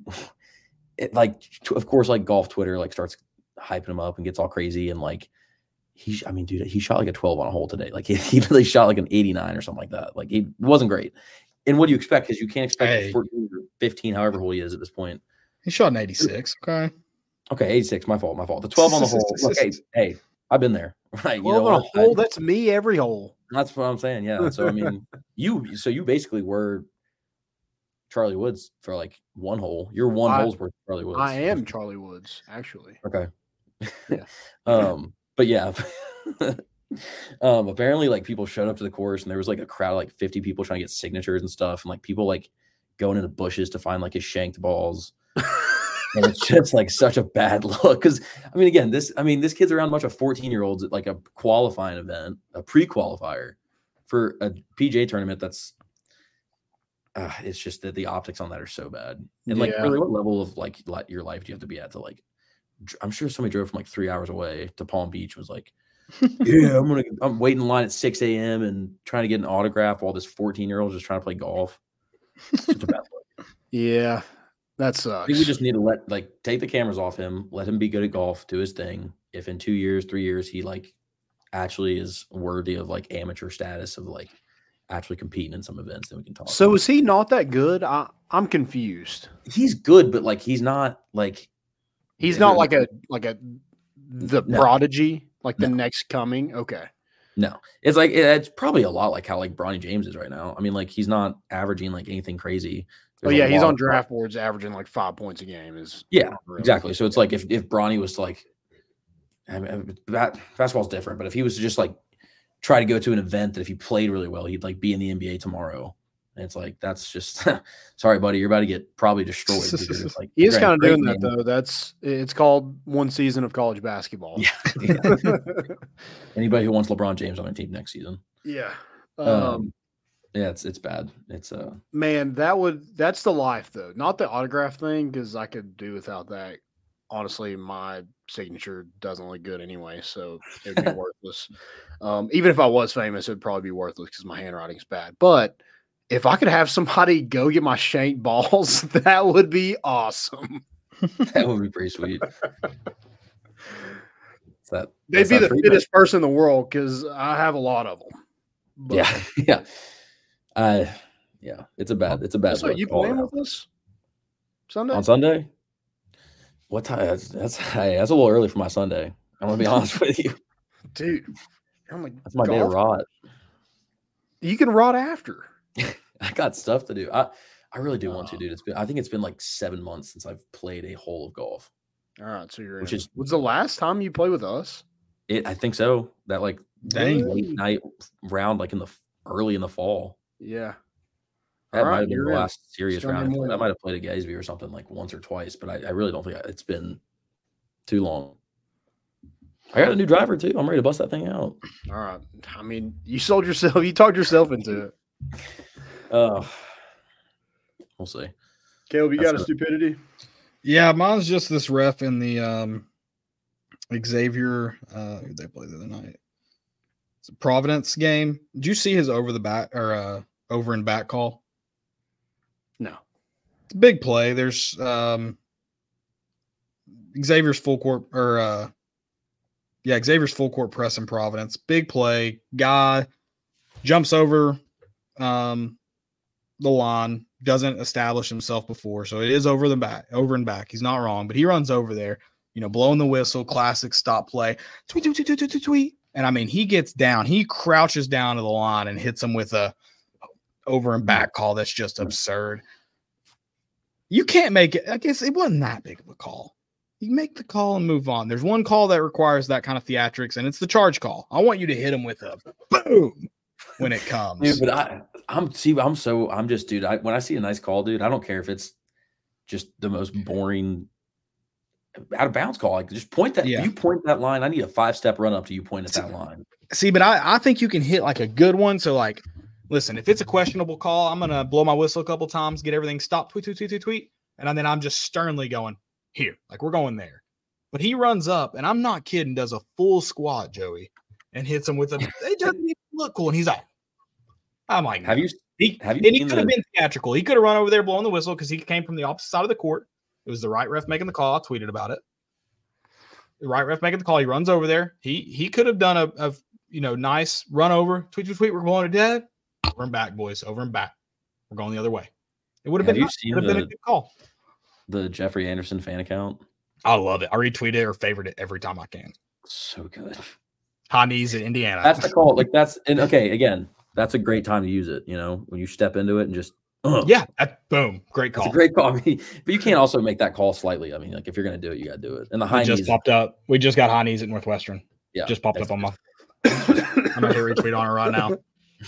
of course, like golf Twitter like starts hyping him up and gets all crazy. And like he shot like a 12 on a hole today. Like he really shot like an 89 or something like that. Like it wasn't great. And what do you expect? Because you can't expect 14 or 15, however hole he is at this point. He shot an 86. Okay, 86. My fault. The 12 on the hole. Look, hey, I've been there. Right? 12 on a hole. That's me every hole. That's what I'm saying. Yeah. So I mean, you basically were Charlie Woods for like one hole. You're one hole's worth of Charlie Woods. I am Charlie Woods, actually. Okay. Yeah. But yeah. Apparently like people showed up to the course and there was like a crowd of like 50 people trying to get signatures and stuff, and like people like going into the bushes to find like his shanked balls. And it's just like such a bad look. Because I mean, again, this kid's around a bunch of 14-year-olds at like a qualifying event, a pre-qualifier for a PGA tournament. That's it's just that the optics on that are so bad. And like, really, what level of like your life do you have to be at to like? I'm sure somebody drove from like 3 hours away to Palm Beach, was like, yeah, I'm waiting in line at 6 a.m. and trying to get an autograph while this 14-year-old is just trying to play golf. Such a bad look. Yeah. That sucks. I think we just need to take the cameras off him, let him be good at golf, do his thing. If in 2 years, 3 years, he like actually is worthy of like amateur status of like actually competing in some events, then we can talk. So is he not that good? I'm confused. He's good, but like he's not like the prodigy, like the next coming. Okay. No, it's like it's probably a lot like how like Bronny James is right now. I mean, like he's not averaging like anything crazy. He's on draft boards averaging like 5 points a game. Exactly. So it's like if Bronny was to like, I mean, basketball's different, but if he was to just like try to go to an event that if he played really well, he'd like be in the NBA tomorrow. And it's like, that's just, sorry, buddy, you're about to get probably destroyed. Because like, he is kind of doing that though. It's called one season of college basketball. Yeah. Anybody who wants LeBron James on their team next season. Yeah. Yeah, it's bad. It's man, that's the life though. Not the autograph thing, because I could do without that. Honestly, my signature doesn't look good anyway, so it would be worthless. Even if I was famous, it would probably be worthless because my handwriting's bad. But if I could have somebody go get my shanked balls, that would be awesome. That would be pretty sweet. They'd be the fittest person in the world because I have a lot of them. But, yeah. It's a bad. So you playing with us Sunday? On Sunday? What time? That's a little early for my Sunday. I'm gonna be honest with you, dude. That's my day to rot. You can rot after. I got stuff to do. I really do want to, dude. I think it's been like 7 months since I've played a hole of golf. All right, so was the last time you played with us? I think so. That like late night round, like early in the fall. Yeah. That might have been the last serious round. I might have played at Gaysby or something like once or twice, but I really don't think it's been too long. I got a new driver too. I'm ready to bust that thing out. All right. I mean, you sold yourself. You talked yourself into it. We'll see. Caleb, you got a stupidity? Yeah, mine's just this ref in the Xavier. Who they played the other night? It's a Providence game. Did you see his over and back call? No. It's a big play. There's Xavier's full court Xavier's full court press in Providence. Big play. Guy jumps over the line, doesn't establish himself before. So it is over and back. He's not wrong, but he runs over there, blowing the whistle, classic stop play. Tweet, tweet, tweet, tweet, tweet, tweet. And I mean, he gets down, he crouches down to the line and hits him with a over and back call. That's just absurd. You can't make it. I guess it wasn't that big of a call. You make the call and move on. There's one call that requires that kind of theatrics, and it's the charge call. I want you to hit him with a boom when it comes. Dude, but when I see a nice call, dude, I don't care if it's just the most boring out of bounds call. Like, just point that. Yeah. You point that line. I need a 5-step run up to you point at that line. See, but I think you can hit like a good one. So, like, listen, if it's a questionable call, I'm gonna blow my whistle a couple times, get everything stopped, tweet, tweet, tweet, tweet, tweet, and then I'm just sternly going, here, like we're going there. But he runs up, and I'm not kidding, does a full squat, Joey, and hits him with a it doesn't even look cool. And he's like, I'm like, he could have been theatrical. He could have run over there blowing the whistle because he came from the opposite side of the court. It was the right ref making the call. I tweeted about it. The right ref making the call. He runs over there. He could have done a nice run over, tweet, tweet, tweet. We're going to dead. Over and back, boys. Over and back. We're going the other way. It would have been a good call. The Jeffrey Anderson fan account. I love it. I retweet it or favorite it every time I can. So good. High knees in Indiana. That's the call. Like again, that's a great time to use it. When you step into it and just boom, great call. It's a great call. I mean, but you can't also make that call slightly. I mean, like if you're going to do it, you got to do it. And the high knees popped up. We just got high knees at Northwestern. Yeah, just popped up on my. I'm gonna hit retweet on it right now.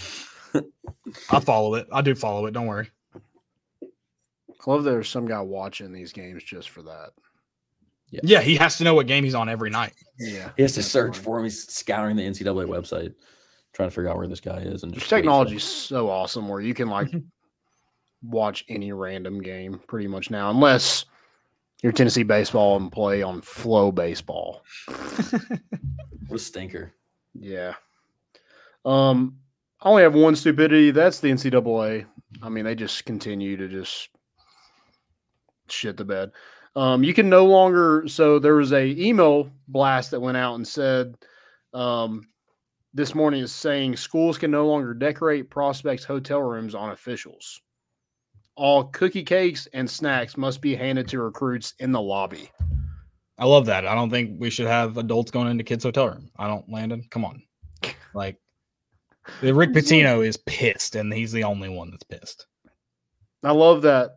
I follow it. I do follow it. Don't worry. I love there's some guy watching these games just for that. Yeah, he has to know what game he's on every night. Yeah, he has to search for him. He's scouring the NCAA website, trying to figure out where this guy is. And just technology is so awesome where you can like watch any random game pretty much now, unless you're Tennessee baseball and play on Flow Baseball. What a stinker! Yeah. I only have one stupidity. That's the NCAA. I mean, they just continue to just shit the bed. You can no longer. So there was a email blast that went out and said this morning is saying schools can no longer decorate prospects' hotel rooms on officials. All cookie cakes and snacks must be handed to recruits in the lobby. I love that. I don't think we should have adults going into kids' hotel room. I don't, Landon. Come on. Like, Rick Pitino is pissed, and he's the only one that's pissed. I love that.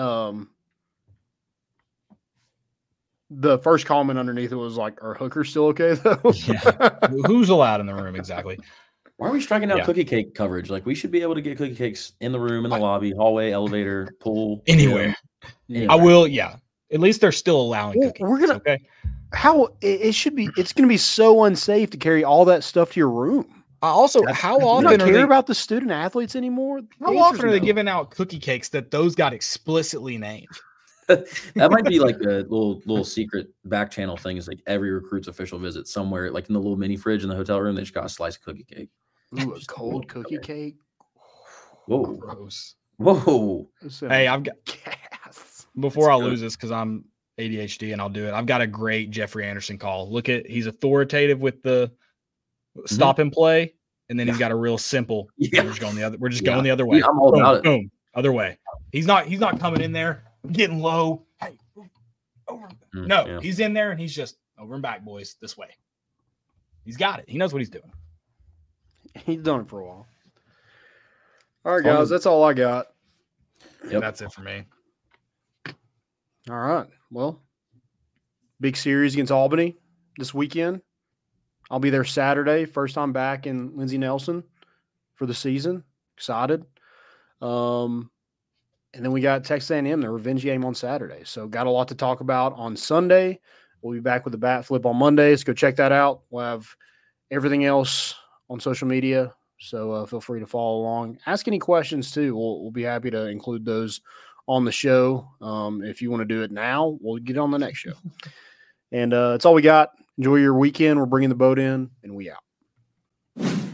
The first comment underneath it was like, "Are hookers still okay though?" Yeah. Who's allowed in the room exactly? Why are we striking out cookie cake coverage? Like, we should be able to get cookie cakes in the room, in the lobby, hallway, elevator, pool, anywhere. I will. Yeah. At least they're still allowing cookies. We're gonna. Okay. How it should be? It's going to be so unsafe to carry all that stuff to your room. Also, how often do you not care about the student athletes anymore? How often are they giving out cookie cakes that those got explicitly named? That might be like a little secret back channel thing. Is like every recruit's official visit somewhere, like in the little mini fridge in the hotel room, they just got a slice of cookie cake. Ooh, a cold cookie cake. Whoa, gross. Whoa. Hey, I've got gas. Before I lose this, because I'm ADHD and I'll do it. I've got a great Jeffrey Anderson call. He's authoritative with the stop and play, and then he's got a real simple. Yeah. We're just going the other way. Yeah, I'm all about it. Boom, other way. He's not coming in there getting low. Hey, over. No, he's in there and he's just over and back, boys, this way. He's got it. He knows what he's doing. He's done it for a while. All right, guys, that's all I got. Yep. That's it for me. All right. Well, big series against Albany this weekend. I'll be there Saturday. First time back in Lindsey Nelson for the season. Excited. And then we got Texas A&M, the revenge game on Saturday. So got a lot to talk about on Sunday. We'll be back with the bat flip on Mondays. Go check that out. We'll have everything else on social media. So feel free to follow along. Ask any questions too. We'll be happy to include those on the show. If you want to do it now, we'll get on the next show. And that's all we got. Enjoy your weekend. We're bringing the boat in, and we out.